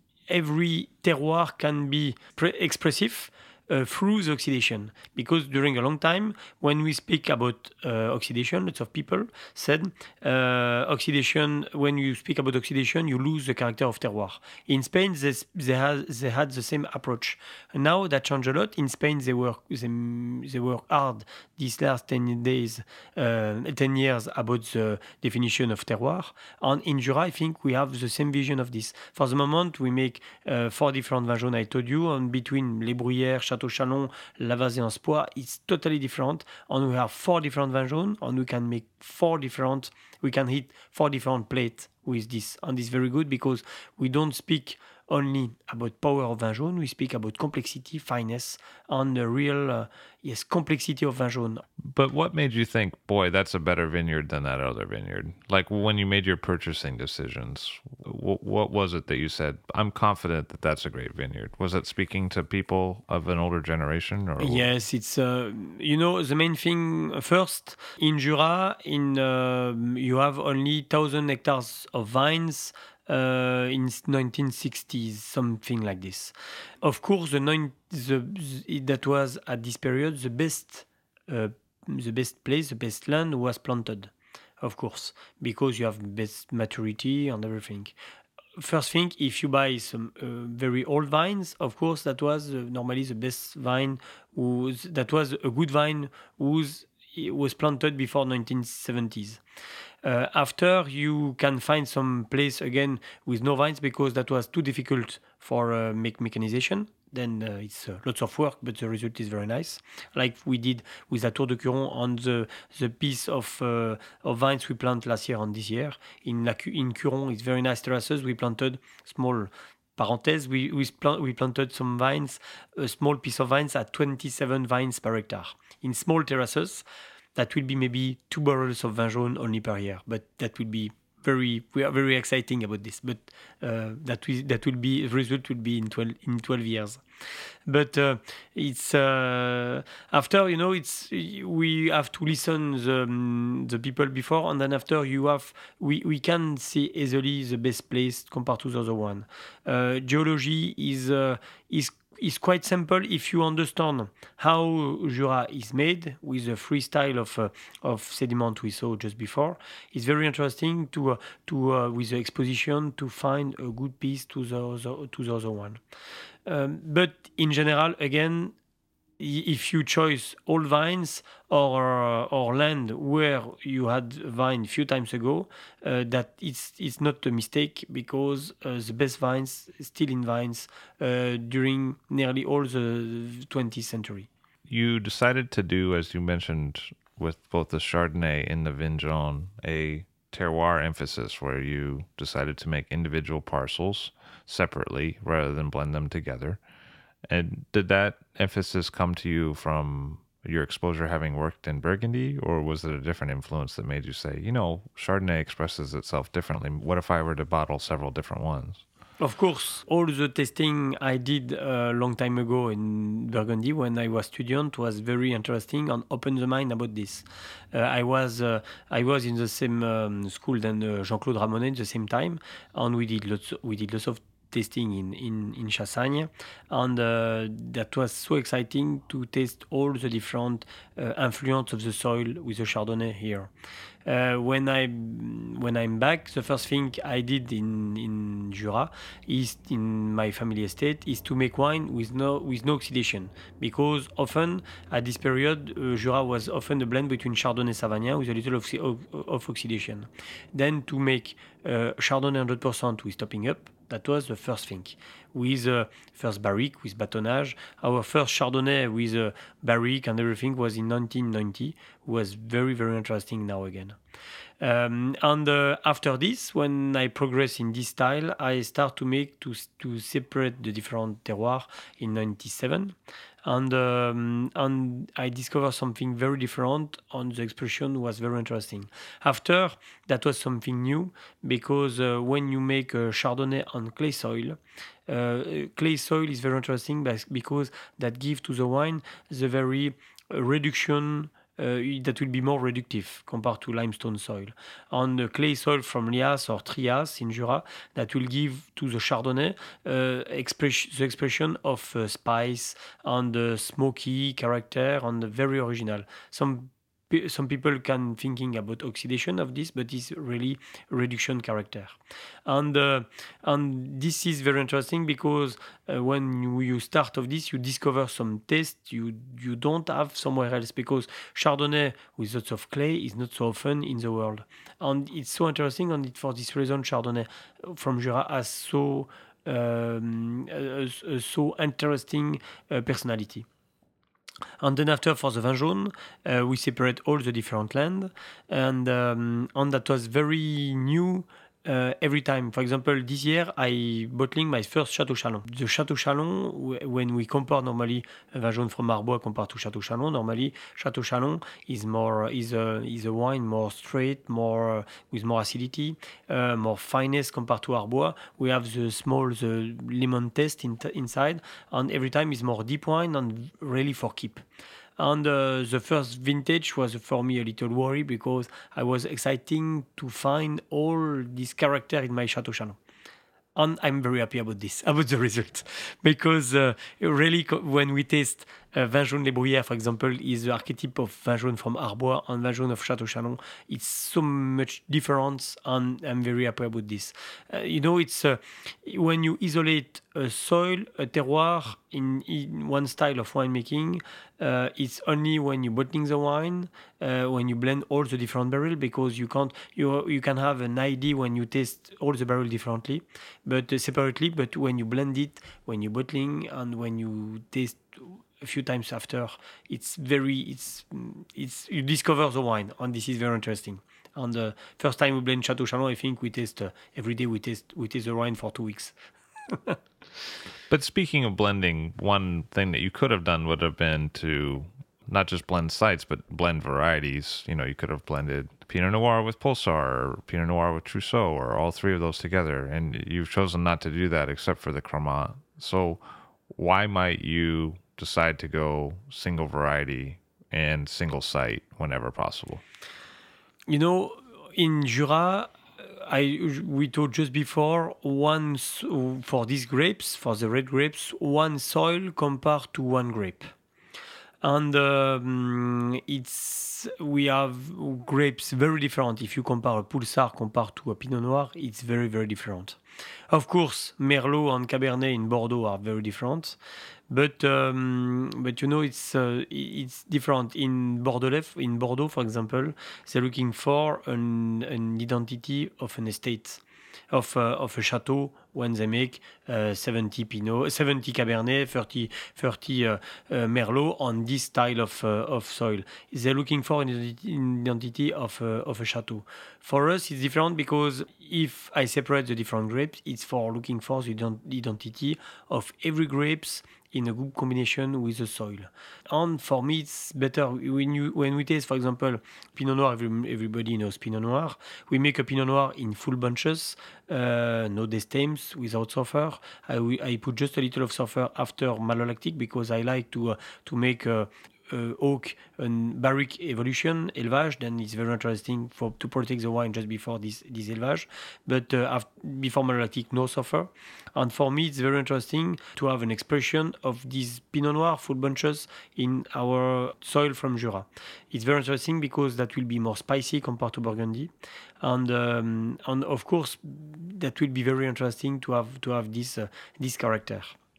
every terroir can be pre- expressive uh, through the oxidation. Because during a long time, when we speak about uh, oxidation, lots of people said uh, oxidation, when you speak about oxidation, you lose the character of terroir. In Spain, they, they, had, they had the same approach. Now that changed a lot. In Spain, they work, they, they work hard these last ten days, uh, ten years about the definition of terroir. And in Jura, I think we have the same vision of this. For the moment, we make uh, four different vins jaunes, I told you, and between Les Bruyères, Château Chalon, Lavazze and Spoix, it's totally different. And we have four different vins jaunes, and we can make four different, we can hit four different plates with this. And it's very good because we don't speak only about power of vin jaune, we speak about complexity, fineness, and the real, uh, yes, complexity of vin jaune. But what made you think, boy, that's a better vineyard than that other vineyard? Like when you made your purchasing decisions, w- what was it that you said, I'm confident that that's a great vineyard? Was it speaking to people of an older generation? Or Yes, it's, uh, you know, the main thing uh, first, in Jura, in uh, you have only one thousand hectares of vines, Uh, in nineteen sixties, something like this. Of course, the, nine, the, the that was at this period the best, uh, the best place, the best land was planted. Of course, because you have best maturity and everything. First thing, if you buy some uh, very old vines, of course, that was uh, normally the best vine. Whose, that was a good vine whose was planted before nineteen seventies. Uh, after, you can find some place again with no vines because that was too difficult for uh, make mechanization. Then uh, it's uh, lots of work, but the result is very nice. Like we did with the Tour de Curon on the the piece of uh, of vines we planted last year and this year. In La, in Curon, it's very nice terraces. We planted small. Parenthèse, we we, plant, we planted some vines, a small piece of vines at twenty-seven vines per hectare in small terraces. That will be maybe two barrels of vin jaune only per year, but that will be very, we are very exciting about this. But uh, that will that will be, the result will be in twelve in twelve years. But uh, it's uh, after, you know, it's we have to listen the um, the people before, and then after you have we we can see easily the best place compared to the other one. Uh, geology is uh, is. It's quite simple if you understand how Jura is made with the freestyle of uh, of sediment we saw just before. It's very interesting to uh, to uh, with the exposition to find a good piece to the other, to the other one. Um, but in general, again, if you choose old vines or uh, or land where you had vine a few times ago, uh, that it's it's not a mistake because uh, the best vines still in vines uh, during nearly all the twentieth century. You decided to do, as you mentioned, with both the Chardonnay and the Vin Jaune, a terroir emphasis where you decided to make individual parcels separately rather than blend them together. And did that emphasis come to you from your exposure having worked in Burgundy, or was it a different influence that made you say, you know, Chardonnay expresses itself differently? What if I were to bottle several different ones? Of course, all the testing I did a long time ago in Burgundy when I was student was very interesting and opened the mind about this. Uh, I was uh, I was in the same um, school than uh, Jean-Claude Ramonet at the same time, and we did lots we did lots of testing in in in Chassagne, and uh, that was so exciting to test all the different uh, influence of the soil with the Chardonnay here. Uh, when I when I'm back, the first thing I did in in Jura is in my family estate is to make wine with no with no oxidation, because often at this period uh, Jura was often a blend between Chardonnay Savagnin with a little of, of, of oxidation. Then to make uh, Chardonnay one hundred percent with topping up. That was the first thing. With uh, first barrique, with bâtonnage. Our first Chardonnay with uh, barrique and everything was in nineteen ninety. Was very, very interesting now again. Um, and uh, after this, when I progress in this style, I start to make, to, to separate the different terroirs in ninety-seven. And um, and I discovered something very different, and the expression was very interesting. After, that was something new, because uh, when you make a Chardonnay on clay soil, uh, clay soil is very interesting because that gives to the wine the very uh, reduction. Uh, that will be more reductive compared to limestone soil. On the clay soil from Lias or Trias in Jura, that will give to the Chardonnay uh, express, the expression of uh, spice and the smoky character and the very original. Some some people can thinking about oxidation of this, but it's really reduction character. And uh, and this is very interesting because uh, when you, you start of this, you discover some taste you you don't have somewhere else, because Chardonnay with lots of clay is not so often in the world. And it's so interesting, and it, for this reason Chardonnay from Jura has so um, a, a, so interesting uh, personality. And then after, for the vin jaune, uh, we separate all the different land, and um, and that was very new. Uh, every time, for example, this year I bottling my first Château Chalon. The Château Chalon, when we compare normally a vin jaune from Arbois compared to Château Chalon, normally Château Chalon is more is a is a wine more straight, more uh, with more acidity, uh, more fineness compared to Arbois. We have the small the lemon taste in inside, and every time is more deep wine and really for keep. And uh, the first vintage was for me a little worry, because I was exciting to find all this character in my Château Chalon. And I'm very happy about this, about the result, because uh, really when we taste uh, Vin Jaune Les Bruyères, for example, is the archetype of Vin Jaune from Arbois and Vin Jaune of Château Chalon. It's so much difference, and I'm very happy about this. Uh, you know, it's uh, when you isolate a soil, a terroir in, in one style of winemaking, uh, it's only when you're bottling the wine, uh, when you blend all the different barrels, because you can't, you you can have an idea when you taste all the barrels differently, but uh, separately. But when you blend it, when you're bottling, and when you taste a few times after, it's very, it's it's you discover the wine, and this is very interesting. And the uh, first time we blend Château Chalon, I think we taste uh, every day. We taste we taste the wine for two weeks. But speaking of blending, one thing that you could have done would have been to not just blend sites, but blend varieties. You know, you could have blended Pinot Noir with Pulsar, or Pinot Noir with Trousseau, or all three of those together. And you've chosen not to do that, except for the Cremant. So why might you decide to go single variety and single site whenever possible? You know, in Jura, I we told just before, one for these grapes, for the red grapes, one soil compared to one grape. And um, it's we have grapes very different. If you compare a Pulsar compared to a Pinot Noir, it's very, very different. Of course, Merlot and Cabernet in Bordeaux are very different, but um, but you know it's uh, it's different in Bordeaux. In Bordeaux, for example, they're looking for an, an identity of an estate, of uh, of a chateau, when they make uh, seventy Pinot, seventy Cabernet, thirty, thirty uh, uh, Merlot on this style of uh, of soil. They're looking for an identity of uh, of a chateau. For us, it's different, because if I separate the different grapes, it's for looking for the identity of every grapes in a good combination with the soil. And for me, it's better when you when we taste, for example, Pinot Noir. Every, everybody knows Pinot Noir. We make a Pinot Noir in full bunches, uh, no destems, without sulfur. I, I put just a little of sulfur after malolactic because I like to uh, to make a, uh, oak and barrique evolution, élevage, then it's very interesting for to protect the wine just before this, this élevage. But uh, after, before malolactic, no sulfur. And for me, it's very interesting to have an expression of these Pinot Noir full bunches in our soil from Jura. It's very interesting because that will be more spicy compared to Burgundy. And, um, and of course, that will be very interesting to have to have this, uh, this character.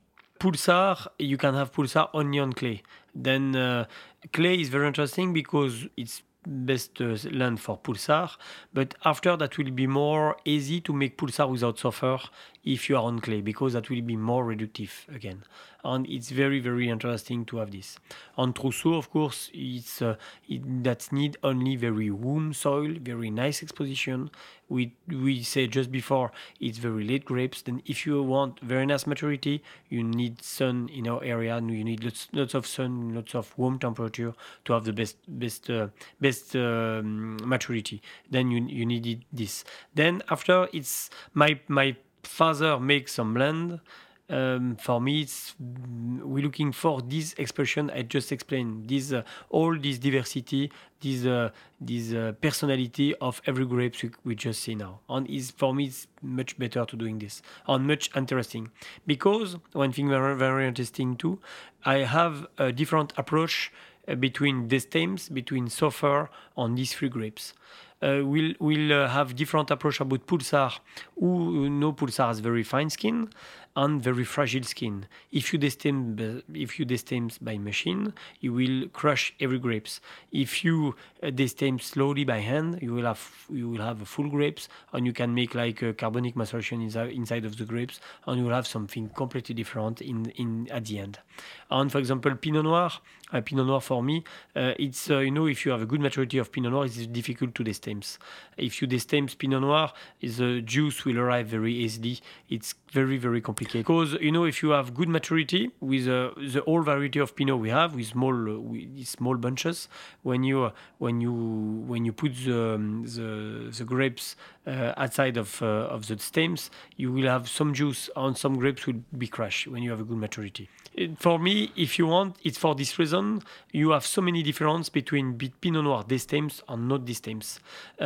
Pulsar, you can have Pulsar only on clay. Then uh, clay is very interesting because it's best uh, land for Pulsar, but after that will be more easy to make Pulsar without sulfur if you are on clay, because that will be more reductive again. And it's very, very interesting to have this. On Trousseau, of course, it's uh, it, that need only very warm soil, very nice exposition. We we say just before it's very late grapes. Then if you want very nice maturity, you need sun in our area. You need lots, lots of sun, lots of warm temperature to have the best best uh, best um, maturity. Then you you needed this. Then after it's my my father makes some blend. Um, for me, it's, we're looking for this expression I just explained. This uh, all this diversity, this uh, this uh, personality of every grape we, we just see now. And is for me, it's much better to doing this and much interesting because one thing very very interesting too. I have a different approach uh, between destems, between sulfur on these three grapes. Uh, we'll we'll uh, have different approach about Pulsar, who know Pulsar has very fine skin and very fragile skin. If you destem, if you destem by machine, you will crush every grapes. If you uh, destem slowly by hand, you will have you will have full grapes, and you can make like a carbonic maceration inside inside of the grapes, and you will have something completely different in in at the end. And for example, Pinot Noir, uh, Pinot Noir for me, uh, it's uh, you know if you have a good maturity of Pinot Noir, it's difficult to destem. If you destem Pinot Noir, the juice will arrive very easily. It's very very complicated because you know if you have good maturity with uh, the whole variety of Pinot we have with small uh, with small bunches, when you uh, when you when you put the um, the, the grapes uh, outside of uh, of the stems, you will have some juice and some grapes will be crushed when you have a good maturity. It, for me, if you want, it's for this reason you have so many differences between Pinot Noir destems and not destems.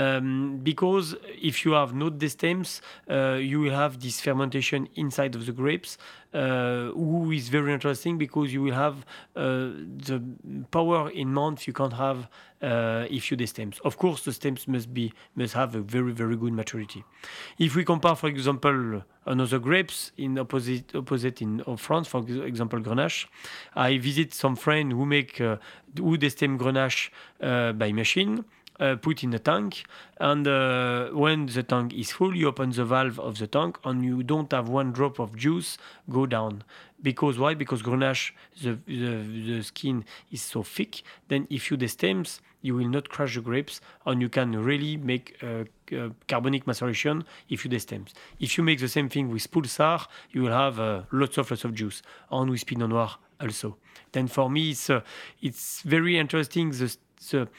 Um, because if you have not destems, uh, you will have this fermentation inside of the grapes, uh, who is very interesting because you will have uh, the power in month you can't have uh, if you destems. Of course, the stems must be must have a very very good maturity. If we compare, for example, another grapes in opposite opposite in of France, for example, Grenache, I visit some friend who make uh, who destem Grenache uh, by machine. Uh, put in a tank, and uh, when the tank is full, you open the valve of the tank, and you don't have one drop of juice go down. Because why? Because Grenache, the, the the skin is so thick. Then if you destems, you will not crush the grapes, and you can really make uh, uh, carbonic maceration if you destems. If you make the same thing with Pulsar, you will have uh, lots of lots of juice, and with Pinot Noir also. Then for me, it's uh, it's very interesting. The The,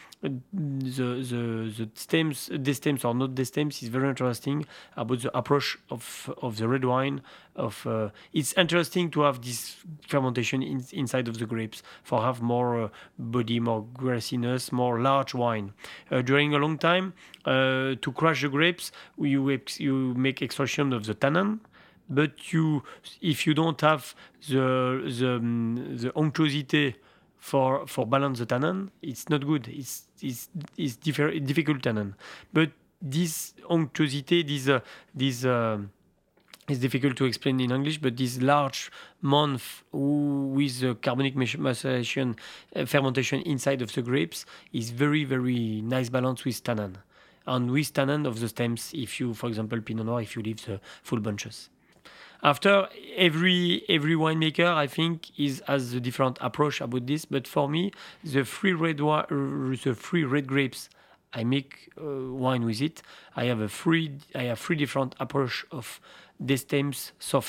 the, the, the stems, destems or not destems, is very interesting about the approach of, of the red wine. Of uh, it's interesting to have this fermentation in, inside of the grapes for have more uh, body, more grassiness, more large wine. Uh, during a long time, uh, to crush the grapes, you you make extraction of the tannin. But you, if you don't have the the the onctuosity for for balance the tannin, it's not good. It's it's it's differ, difficult tannin. But this onctuosity, this uh, this uh, it's difficult to explain in English. But this large month with uh, carbonic maceration, uh, fermentation inside of the grapes is very very nice balance with tannin, and with tannin of the stems. If you, for example, Pinot Noir, if you leave the full bunches. After every every winemaker, I think, is has a different approach about this. But for me, the three red wa- the three red grapes, I make uh, wine with it. I have a three I have three different approach of destems, sulfur,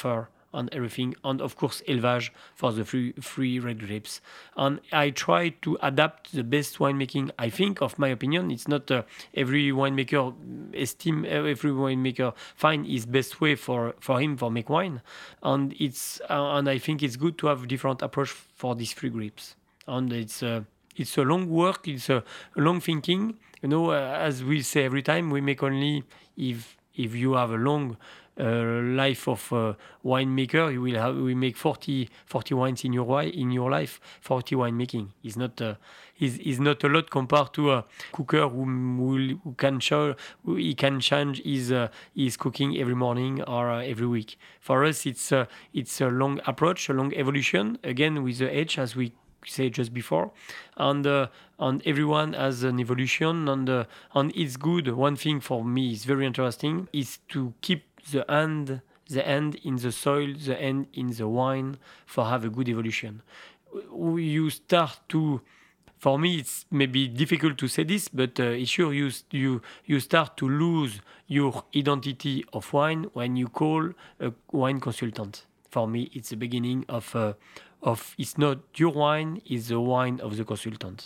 and everything, and of course élevage for the free, free red grapes. And I try to adapt the best winemaking. I think, of my opinion, it's not uh, every winemaker esteem uh, every winemaker find his best way for, for him for make wine, and it's uh, and I think it's good to have different approach for these free grapes. And it's uh, it's a long work, it's a long thinking. You know, uh, as we say every time, we make only if if you have a long uh, life of uh, winemaker, you will have we make forty, forty wines in your wi- in your life. forty winemaking is not uh, is is not a lot compared to a cooker who will who can show who he can change his uh, his cooking every morning or uh, every week. For us, it's uh, it's a long approach, a long evolution. Again, with the age, as we say just before, and uh, and everyone has an evolution, and uh, and it's good. One thing for me is very interesting is to keep the hand the hand in the soil, the hand in the wine, for have a good evolution. You start to, for me it's maybe difficult to say this, but uh, it's sure you you you start to lose your identity of wine when you call a wine consultant. For me, it's the beginning of uh, of it's not your wine, it's the wine of the consultant.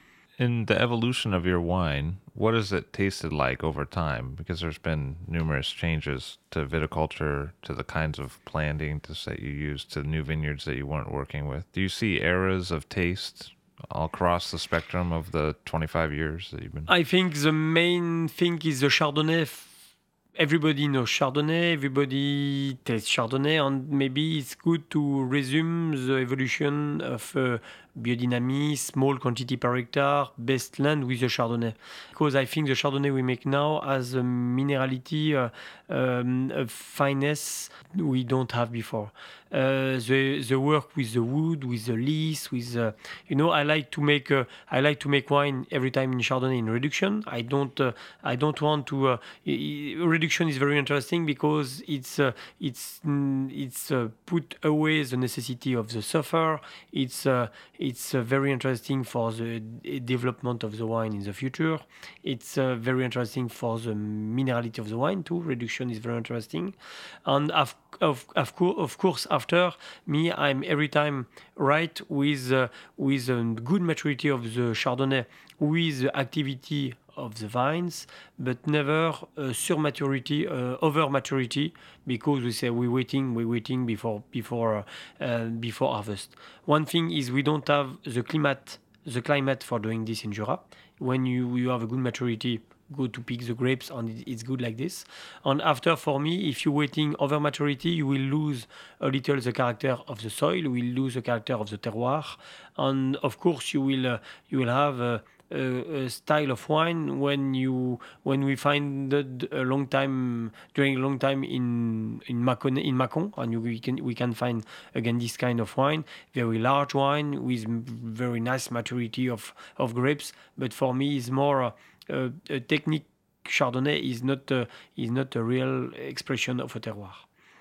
In the evolution of your wine, what has it tasted like over time? Because there's been numerous changes to viticulture, to the kinds of planting that you use, to new vineyards that you weren't working with. Do you see eras of taste all across the spectrum of the twenty-five years that you've been? I think the main thing is the Chardonnay. Everybody knows Chardonnay, everybody tastes Chardonnay, and maybe it's good to resume the evolution of uh, biodynamy, small quantity per hectare, best land with the Chardonnay. Because I think the Chardonnay we make now has a minerality, uh, um, a fineness we don't have before. Uh, the the work with the wood, with the lees, with uh, you know, I like to make uh, I like to make wine every time in Chardonnay in reduction. I don't uh, I don't want to. Uh, reduction is very interesting because it's uh, it's mm, it's uh, put away the necessity of the sulfur. It's uh, it's uh, very interesting for the development of the wine in the future. It's uh, very interesting for the minerality of the wine too. Reduction is very interesting, and of of of, co- of course after me, I'm every time right with uh, with a good maturity of the Chardonnay, with the activity of the vines, but never uh, surmaturity, uh, over maturity, because we say we're waiting, we're waiting before before uh, uh, before harvest. One thing is we don't have the climate, the climate for doing this in Jura. When you you have a good maturity, go to pick the grapes, and it's good like this. And after, for me, if you're waiting over maturity, you will lose a little the character of the soil, you will lose the character of the terroir, and of course you will uh, you will have uh, a, a style of wine when you when we find it a long time during a long time in in Macon in Macon, and you, we can we can find again this kind of wine, very large wine with very nice maturity of of grapes. But for me, it's more uh, uh, a technique. Chardonnay is not uh, is not a real expression of a terroir.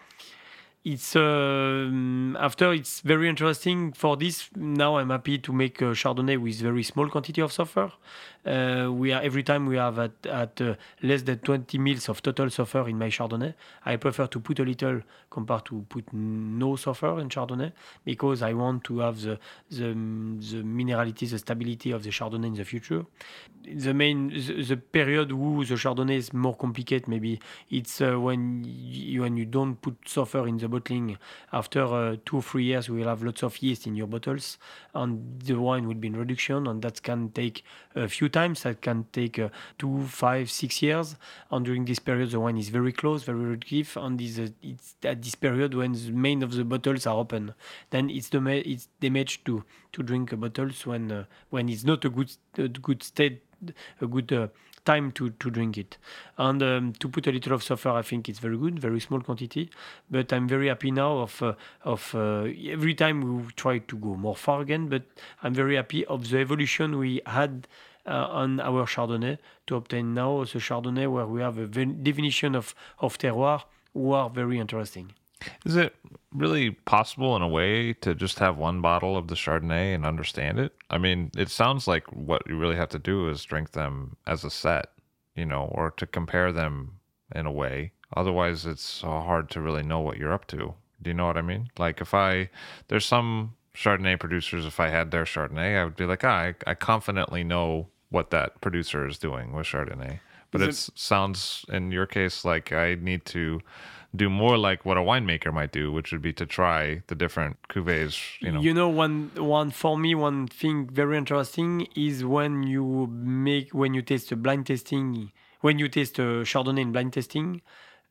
It's uh, after it's very interesting for this. Now I'm happy to make a Chardonnay with very small quantity of sulfur. Uh, we are every time we have at, at uh, less than twenty mils of total sulfur in my Chardonnay. I prefer to put a little compared to put no sulfur in Chardonnay, because I want to have the the, the minerality, the stability of the Chardonnay in the future. The main the, the period where the Chardonnay is more complicated, maybe it's uh, when you, when you don't put sulfur in the bottling. After uh, two or three years, you will have lots of yeast in your bottles, and the wine will be in reduction, and that can take a few times. That can take uh, two, five, six years. And during this period, the wine is very close, very reductive, and is uh, it's at this period when the main of the bottles are open. Then it's the it's damage to to drink bottles when uh, when it's not a good a good state, a good uh, time to, to drink it. And um, to put a little of sulfur, I think it's very good, very small quantity. But I'm very happy now of uh, of uh, every time we try to go more far again. But I'm very happy of the evolution we had uh, on our Chardonnay to obtain now the Chardonnay where we have a definition of of terroir who are very interesting. Is it really possible in a way to just have one bottle of the Chardonnay and understand it? I mean, it sounds like what you really have to do is drink them as a set, you know, or to compare them in a way. Otherwise, it's so hard to really know what you're up to. Do you know what I mean? Like if I, there's some Chardonnay producers, if I had their Chardonnay, I would be like, ah, I, I confidently know what that producer is doing with Chardonnay. But it sounds, in your case, like I need to do more like what a winemaker might do, which would be to try the different cuvées. You know, you know, one one for me, one thing very interesting is when you make when you taste a blind tasting, when you taste a Chardonnay in blind tasting,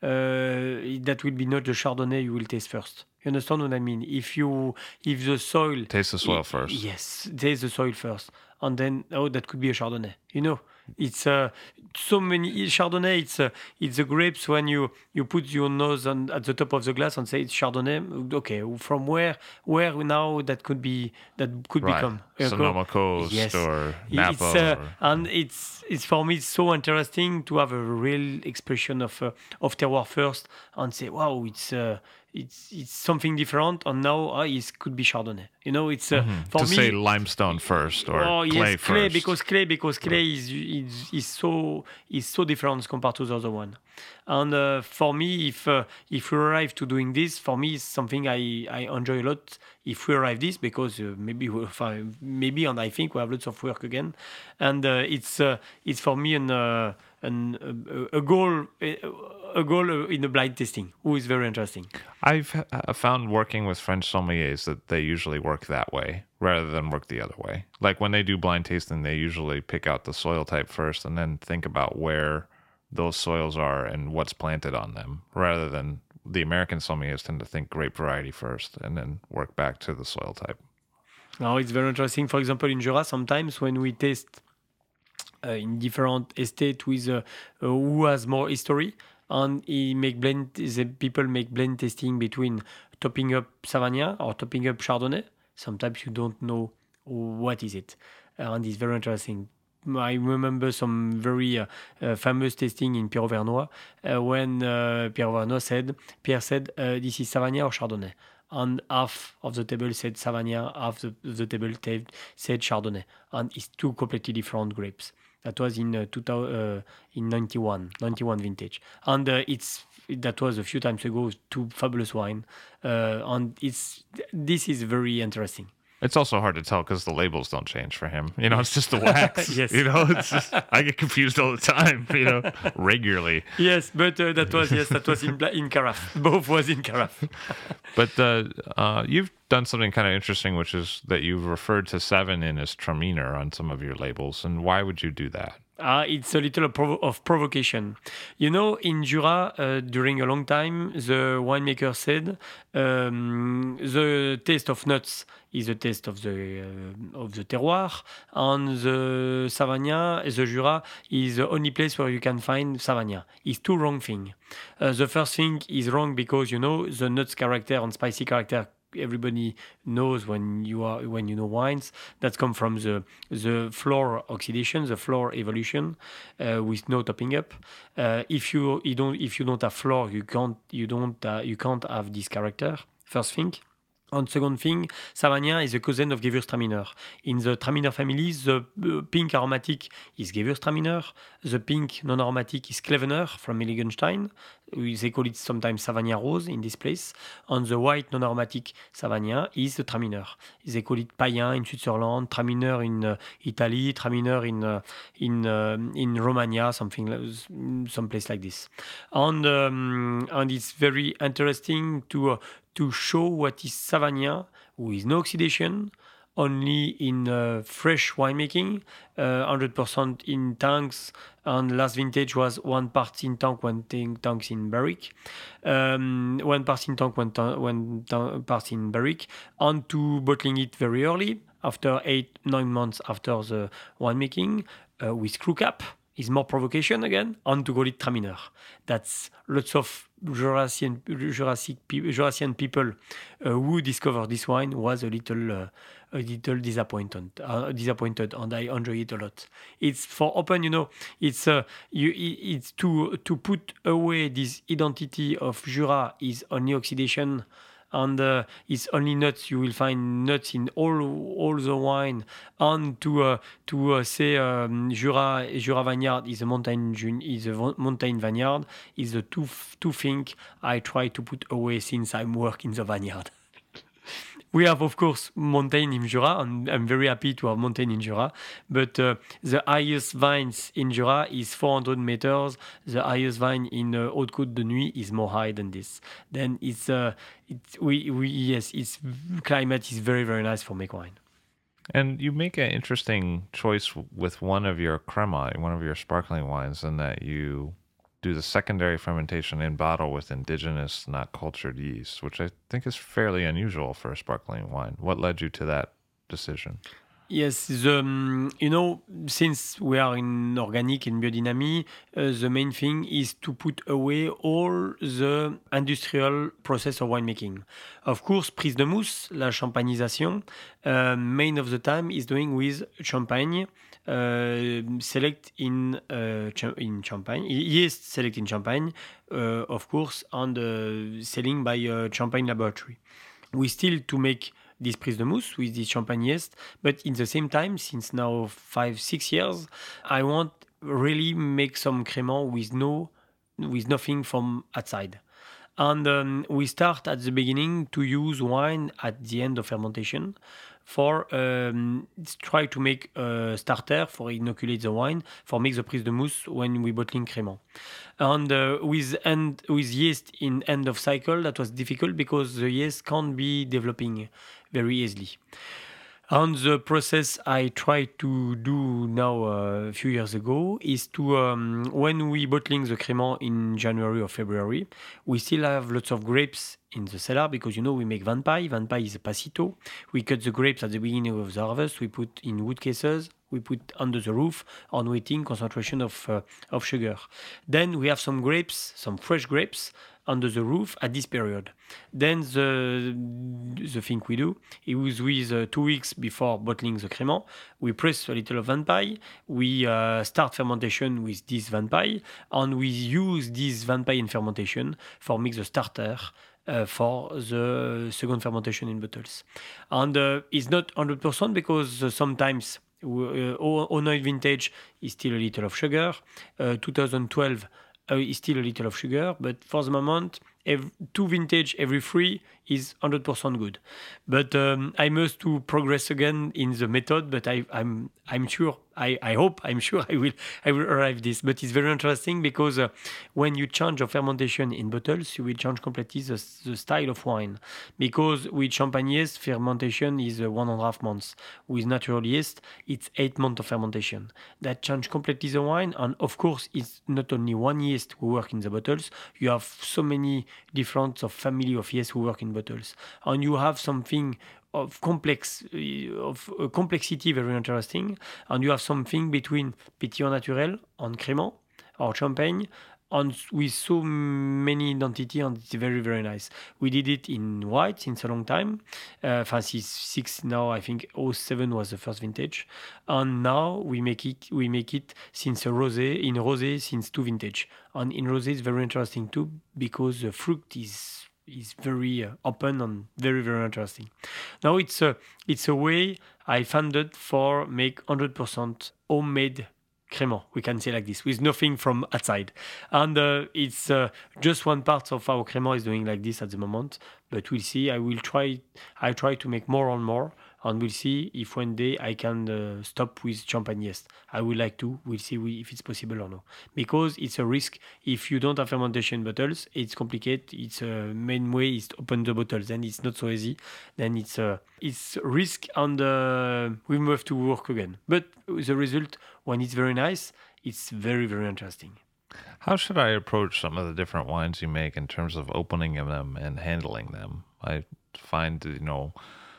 uh, that will be not the Chardonnay you will taste first. You understand what I mean? If you if the soil taste the soil i- first. yes, taste the soil first, and then oh, that could be a Chardonnay. You know, it's uh, so many Chardonnay. It's uh, it's the grapes when you you put your nose on at the top of the glass and say it's Chardonnay. Okay, from where where now that could be that could Right. become Sonoma Coast yes. or It's Napa. uh, or- and it's it's for me it's so interesting to have a real expression of uh, of terroir first and say wow it's uh, it's it's something different and now uh, it could be Chardonnay. You know, it's uh, for to me say limestone first or oh clay yes, clay first. because clay because clay is, is is so is so different compared to the other one. And uh, for me, if uh, if we arrive to doing this, for me, it's something I, I enjoy a lot. If we arrive this, because uh, maybe we find, maybe and I think we have lots of work again, and uh, it's uh, it's for me an uh, an a, a goal a goal in the blind tasting, who is very interesting. I've uh, found working with French sommeliers that they usually work that way rather than work the other way. Like when they do blind tasting, they usually pick out the soil type first and then think about where those soils are and what's planted on them, rather than the American sommeliers tend to think grape variety first and then work back to the soil type. Now it's very interesting. For example, in Jura, sometimes when we taste uh, in different estate with uh, uh, who has more history, and he make blend, the people make blend tasting between topping up Savagnin or topping up Chardonnay. Sometimes you don't know what is it, and it's very interesting. I remember some very uh, uh, famous tasting in Pierre Vernois uh, when uh, Pierre Vernois said, Pierre said, uh, this is Savagnin or Chardonnay. And half of the table said Savagnin, half the, the table t- said Chardonnay. And it's two completely different grapes. That was in uh, two thousand, uh, in ninety-one, ninety-one vintage. And uh, it's that was a few times ago, two fabulous wine. Uh, and it's this is very interesting. It's also hard to tell because the labels don't change for him. You know, it's just the wax. Yes. You know, it's just, I get confused all the time, you know, regularly. Yes, but uh, that was yes, that was in bla- in carafe. Both was in carafe. But uh, uh, you've done something kind of interesting, which is that you've referred to Savagnin as Traminer on some of your labels. And why would you do that? Uh, it's a little of, provo- of provocation. You know, in Jura, uh, during a long time, the winemaker said um, the taste of nuts is the taste of the uh, of the terroir, and the Savagnin, the Jura, is the only place where you can find Savagnin. It's two wrong things. Uh, the first thing is wrong because, you know, the nuts character and spicy character everybody knows when you are when you know wines that come from the the floor oxidation, the floor evolution, uh, with no topping up. Uh, if you you don't if you don't have floor, you can't you don't uh, you can't have this character. First thing. And second thing, Savagnin is a cousin of Gewürztraminer. In the Traminer family, the uh, pink aromatic is Gewürztraminer. The pink non-aromatic is Klevener from Milligenstein. They call it sometimes Savagnin Rose in this place. And the white non-aromatic Savagnin is the Traminer. They call it Payen in Switzerland, Traminer in uh, Italy, Traminer in uh, in uh, in Romania, something like, some place like this. And um, and it's very interesting to. Uh, to show what is Savagnin, with no oxidation, only in uh, fresh winemaking, uh, one hundred percent in tanks, and last vintage was one part in tank, one thing, tanks in barrique, um, one part in tank, one, ta- one ta- part in barrique, and to bottling it very early, after eight, nine months after the winemaking, uh, with screw cap. Is more provocation again, and to call it Traminer. That's lots of Jurassian, Jurassic, Jurassian people uh, who discovered this wine was a little, uh, a little disappointed, uh, disappointed, and I enjoy it a lot. It's for open, you know. It's uh, you, it's to to put away this identity of Jura is only oxidation and uh, it's only nuts. You will find nuts in all all the wine. And to uh, to uh, say um, Jura Jura Vineyard is a mountain is a mountain vineyard is the two two thing I try to put away since I'm working in the vineyard. We have, of course, mountain in Jura, and I'm very happy to have mountain in Jura. But uh, the highest vines in Jura is four hundred meters. The highest vine in uh, Haute-Côte de Nuit is more high than this. Then it's uh, it's we we yes, its climate is very very nice for make wine. And you make an interesting choice with one of your crema, one of your sparkling wines, in that you do the secondary fermentation in bottle with indigenous, not cultured yeast, which I think is fairly unusual for a sparkling wine. What led you to that decision? Yes, the, um, you know, since we are in organic and biodynamic, uh, the main thing is to put away all the industrial process of winemaking. Of course, prise de mousse, la champagnisation, uh, main of the time is doing with champagne, uh, select in uh, ch- in champagne, yeast select in champagne, uh, of course, and uh, selling by uh, Champagne Laboratory. We still to make this prise de mousse with this champagne yeast, but in the same time, since now five six years, I want really make some crément with no with nothing from outside. And um, we start at the beginning to use wine at the end of fermentation for um, try to make a starter for inoculate the wine for make the prise de mousse when we bottling crément. And uh, with end with yeast in end of cycle, that was difficult because the yeast can't be developing very easily. And the process I try to do now uh, a few years ago is to, um, when we bottling the crément in January or February, we still have lots of grapes in the cellar because, you know, we make vin paille. Vin paille is a passito. We cut the grapes at the beginning of the harvest. We put in wood cases. We put under the roof on waiting concentration of, uh, of sugar. Then we have some grapes, some fresh grapes, under the roof at this period. Then the the thing we do is with uh, two weeks before bottling the crément, we press a little of vin paille, we uh, start fermentation with this vin paille, and we use this vin paille in fermentation for make the starter uh, for the second fermentation in bottles. And uh, it's not one hundred percent because uh, sometimes uh, oh nine vintage is still a little of sugar, uh, twenty twelve Uh, is still a little of sugar, but for the moment, every, two vintage every three is one hundred percent good. But um, I must to progress again in the method, but I, I'm I'm sure, I, I hope, I'm sure I will I will arrive this. But it's very interesting because uh, when you change your fermentation in bottles, you will change completely the, the style of wine. Because with champagne yeast, fermentation is uh, one and a half months. With natural yeast, it's eight months of fermentation. That change completely the wine, and of course, it's not only one yeast who work in the bottles. You have so many different of family of yeast who work in bottles, and you have something of complex of uh, complexity very interesting, and you have something between pétillant naturel and crément or champagne, and with so many identity, and it's very very nice. We did it in white since a long time. Uh, fancy six now, I think oh seven was the first vintage, and now we make it we make it since a rosé in rosé since two vintage, and in rosé is very interesting too because the fruit is is very uh, open and very very interesting. Now it's a it's a way I founded for make one hundred percent homemade crément, we can say like this, with nothing from outside. And uh, it's uh, just one part of our crément is doing like this at the moment, but we'll see. I will try I try to make more and more, and we'll see if one day I can uh, stop with champagne yeast. I would like to. We'll see if it's possible or not. Because it's a risk. If you don't have fermentation bottles, it's complicated. It's a uh, main way is to open the bottles. Then it's not so easy. Then it's a uh, it's risk, and uh, we have to work again. But the result, when it's very nice, it's very very interesting. How should I approach some of the different wines you make in terms of opening them and handling them? I find, you know,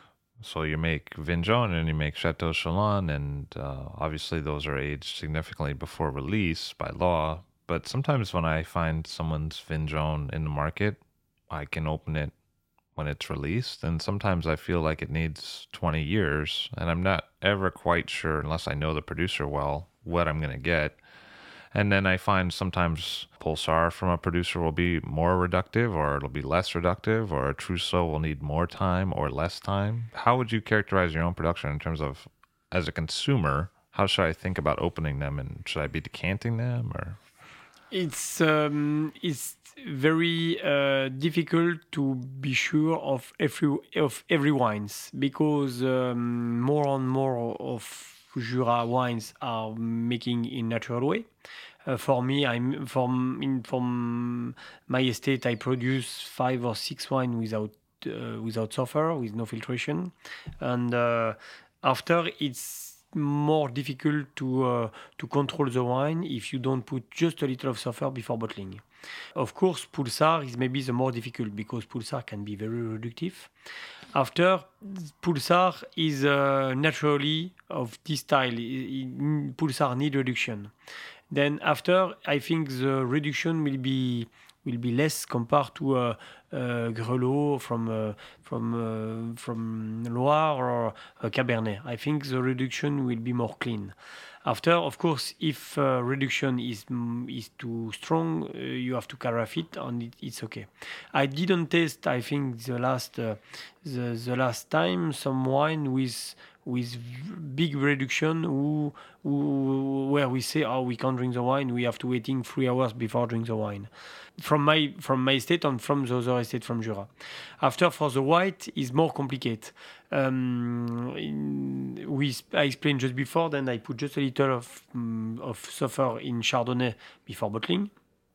so you make Vin Jaune and you make Chateau Chalon, and uh, obviously those are aged significantly before release by law. But sometimes when I find someone's Vin Jaune in the market, I can open it when it's released. And sometimes I feel like it needs twenty years, and I'm not ever quite sure, unless I know the producer well, what I'm going to get. And then I find sometimes Pulsar from a producer will be more reductive, or it'll be less reductive, or a Trousseau will need more time or less time? How would you characterize your own production in terms of, as a consumer, how should I think about opening them, and should I be decanting them, or? It's um, it's very uh, difficult to be sure of every of every wines, because um, more and more of Jura wines are making in natural way. Uh, for me, I'm from in from my estate. I produce five or six wine without uh, without sulfur, with no filtration, and uh, after it's more difficult to uh, to control the wine if you don't put just a little of sulfur before bottling. Of course, Pulsar is maybe the more difficult, because Pulsar can be very reductive. After, Pulsar is uh, naturally of this style. I- I- Pulsar need reduction. Then after, I think the reduction will be will be less compared to uh, uh, Grelot from uh, from uh, from Loire or uh, Cabernet. I think the reduction will be more clean. After, of course, if uh, reduction is mm, is too strong, uh, you have to carafe it, and it, it's okay. I didn't taste. I think the last uh, the the last time some wine with with big reduction who, who where we say, oh, we can't drink the wine, we have to waiting three hours before drink the wine. From my from my estate and from the other estate from Jura. After, for the white is more complicated. Um, in, we I explained just before. Then I put just a little of um, of sulfur in Chardonnay before bottling.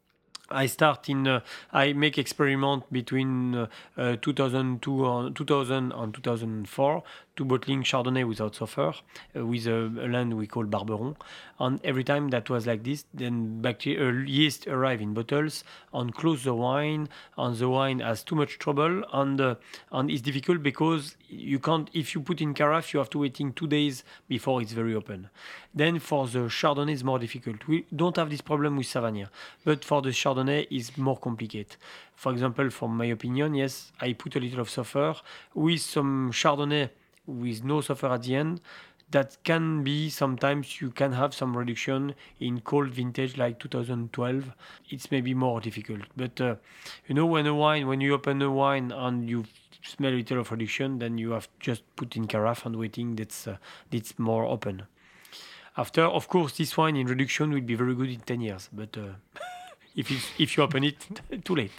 I start in. Uh, I make experiment between uh, uh, two thousand two or two thousand and two thousand four to bottling Chardonnay without sulfur uh, with a, a land we call Barberon. And every time that was like this, then bacteria, uh, yeast arrive in bottles and close the wine, and the wine has too much trouble, and uh, and it's difficult because you can't. If you put in carafe, you have to waiting two days before it's very open. Then for the Chardonnay, it's more difficult. We don't have this problem with Savagnin, but for the Chardonnay, it's more complicated. For example, from my opinion, yes, I put a little of sulfur with some Chardonnay with no sulfur at the end. That can be sometimes you can have some reduction in cold vintage like two thousand twelve. It's maybe more difficult, but uh, you know, when a wine, when you open a wine and you smell a little of reduction, then you have just put in carafe and waiting that's uh, it's more open. After, of course, this wine in reduction will be very good in ten years, but uh, if you, if you open it, too late.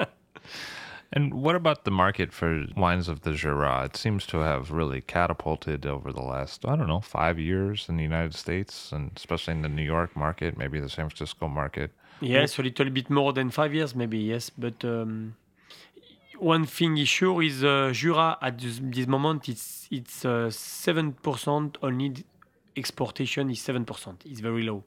And what about the market for wines of the Jura? It seems to have really catapulted over the last, I don't know, five years in the United States, and especially in the New York market, maybe the San Francisco market. Yes, a little bit more than five years, maybe, yes. But um, one thing is sure is uh, Jura, at this, this moment, it's it's uh, seven percent only. Exportation is seven percent. It's very low.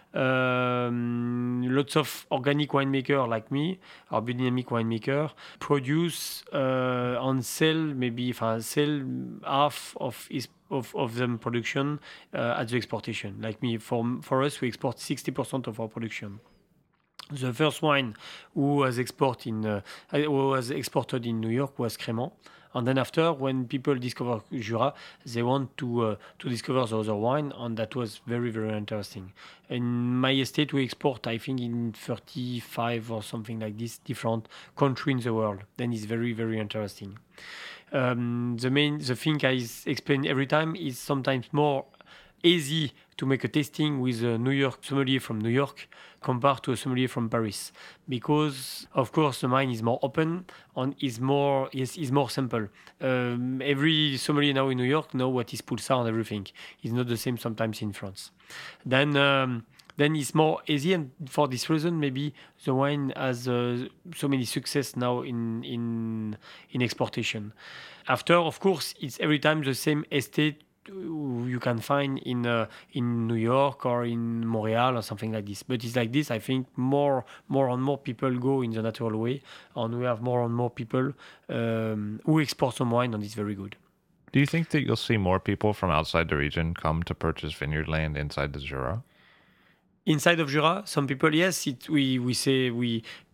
Um, lots of organic winemaker like me, or biodynamic winemaker, produce uh, and sell maybe uh, sell half of his of, of them production uh, at the exportation. Like me, for for us, we export sixty percent of our production. The first wine who was export in uh, who was exported in New York was Crémant. And then after, when people discover Jura, they want to uh, to discover the other wine, and that was very, very interesting. In my estate, we export, I think, in thirty-five or something like this, different country in the world. Then it's very, very interesting. Um, the main, the thing I explain every time is sometimes more easy to make a tasting with a New York sommelier from New York compared to a sommelier from Paris, because of course the mind is more open and is more yes is more simple. Um, every sommelier now in New York know what is Pulsar and everything. It's not the same sometimes in France. Then um, then it's more easy, and for this reason maybe the wine has uh, so many success now in in in exportation. After, of course, it's every time the same estate you can find in uh, in New York or in Montreal or something like this. But it's like this. I think more more and more people go in the natural way, and we have more and more people um, who export some wine, and it's very good. Do you think that you'll see more people from outside the region come to purchase vineyard land inside the Jura? Inside of Jura, some people, yes, it, we we say we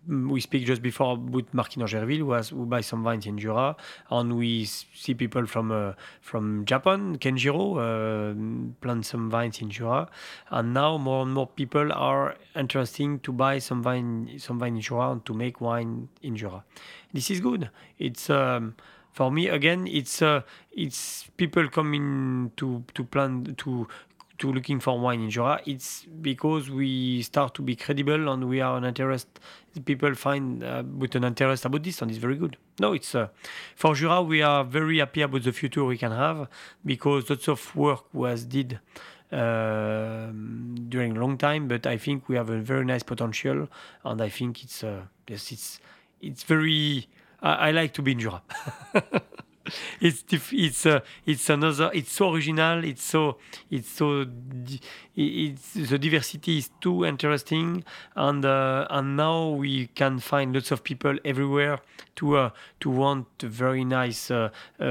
we speak just before about Marquis d'Angerville, who, has, who buys some wines in Jura, and we see people from uh, from Japan, Kenjiro, uh, plant some vines in Jura, and now more and more people are interested to buy some wine, some wine in Jura and to make wine in Jura. This is good. It's um, for me again. It's uh, it's people coming to to plant to. to looking for wine in Jura. It's because we start to be credible and we are an interest. People find uh, with an interest about this, and it's very good. No, it's uh, for Jura. We are very happy about the future we can have because lots of work was did uh, during a long time. But I think we have a very nice potential, and I think it's uh, yes, it's it's very. I, I like to be in Jura. It's it's uh, it's another. It's so original. It's so it's so it's the diversity is too interesting, and uh, and now we can find lots of people everywhere to uh, to want a very nice uh,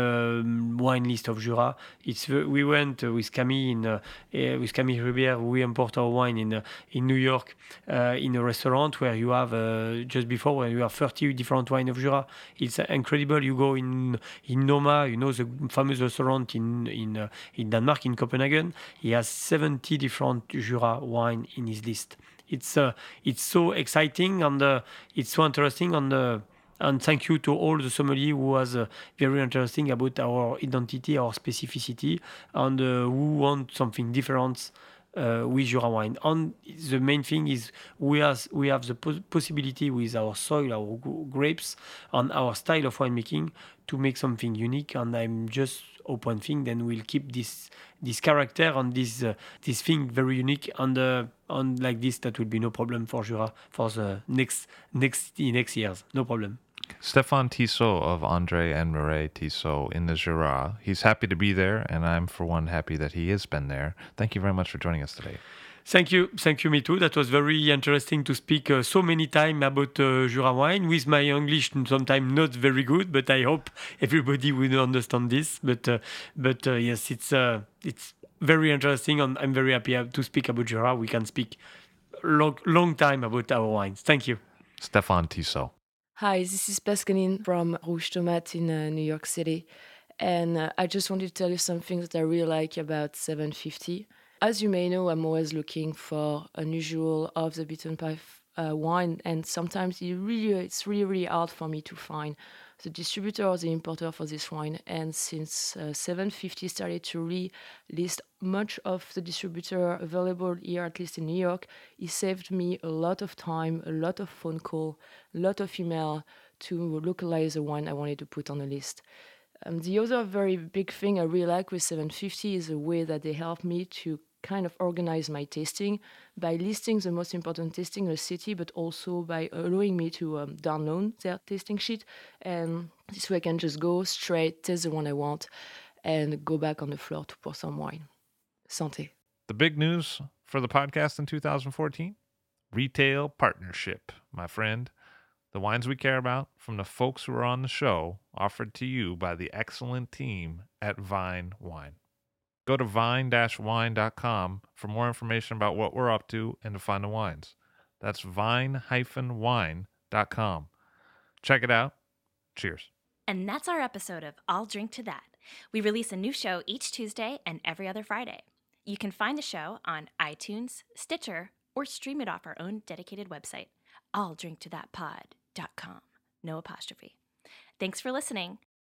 um, wine list of Jura. It's we went uh, with Camille in uh, uh, with Camille Ribière. We import our wine in uh, in New York uh, in a restaurant where you have uh, just before where you have thirty different wine of Jura. It's uh, incredible. You go in in Noma, you know, the famous restaurant in in uh, in Denmark, in Copenhagen. He has seventy different Jura wine in his list. It's uh, it's so exciting and uh, it's so interesting and uh, and thank you to all the sommelier who was uh, very interesting about our identity, our specificity, and uh, who want something different uh, with Jura wine. And the main thing is we have we have the pos- possibility with our soil, our g- grapes, and our style of winemaking to make something unique. And I'm just hope one thing, then we'll keep this this character and this uh, this thing very unique. And uh, and like this, that will be no problem for Jura for the next next next years. No problem. Stéphane Tissot of André and Mireille Tissot in the Jura. He's happy to be there, and I'm, for one, happy that he has been there. Thank you very much for joining us today. Thank you. Thank you, me too. That was very interesting to speak uh, so many times about uh, Jura wine with my English, sometimes not very good, but I hope everybody will understand this. But uh, but uh, yes, it's uh, it's very interesting, and I'm very happy to speak about Jura. We can speak long, long time about our wines. Thank you. Stéphane Tissot. Hi, this is Pascaline from Rouge Tomate in uh, New York City. And uh, I just wanted to tell you something that I really like about seven fifty. As you may know, I'm always looking for unusual, off the beaten path uh, wine, and sometimes it really, it's really, really hard for me to find the distributor or the importer for this wine. And since uh, seven fifty started to really list much of the distributor available here, at least in New York, it saved me a lot of time, a lot of phone call, a lot of email to localize the wine I wanted to put on the list. Um, the other very big thing I really like with seven fifty is the way that they help me to kind of organize my tasting by listing the most important tasting in the city, but also by allowing me to um, download their tasting sheet. And this way I can just go straight, taste the one I want, and go back on the floor to pour some wine. Santé. The big news for the podcast in two thousand fourteen? Retail partnership, my friend. The wines we care about from the folks who are on the show, offered to you by the excellent team at Vine Wine. Go to vine dash wine dot com for more information about what we're up to and to find the wines. That's vine dash wine dot com. Check it out. Cheers. And that's our episode of I'll Drink to That. We release a new show each Tuesday and every other Friday. You can find the show on iTunes, Stitcher, or stream it off our own dedicated website, I'll drink to that pod dot com. No apostrophe. Thanks for listening.